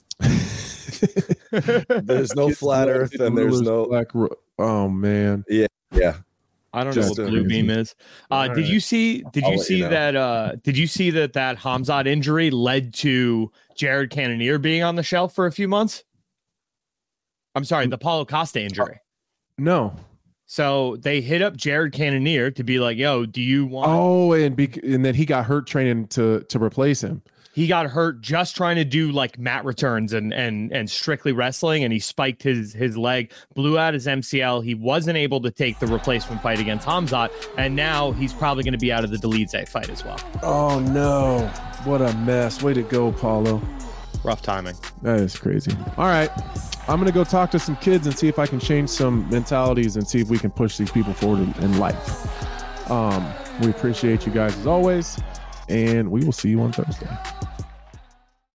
There's no It's flat red Earth and there's rulers, no. black. ro- Oh man. Yeah, yeah. I don't Just know a- what blue beam is. Uh, All did right. you see? Did I'll you let see you know. that? Uh, did you see that that Hamzat injury led to Jared Cannonier being on the shelf for a few months? I'm sorry, the Paulo Costa injury. No. So they hit up Jared Cannonier to be like, "Yo, do you want?" Oh, and bec- and then he got hurt training to to replace him. He got hurt just trying to do like mat returns and and and strictly wrestling, and he spiked his his leg, blew out his M C L. He wasn't able to take the replacement fight against Hamzat, and now he's probably going to be out of the Dolidze fight as well. Oh no. What a mess. Way to go, Paulo. Rough timing. That is crazy. All right. I'm going to go talk to some kids and see if I can change some mentalities and see if we can push these people forward in, in life. Um, we appreciate you guys as always, and we will see you on Thursday.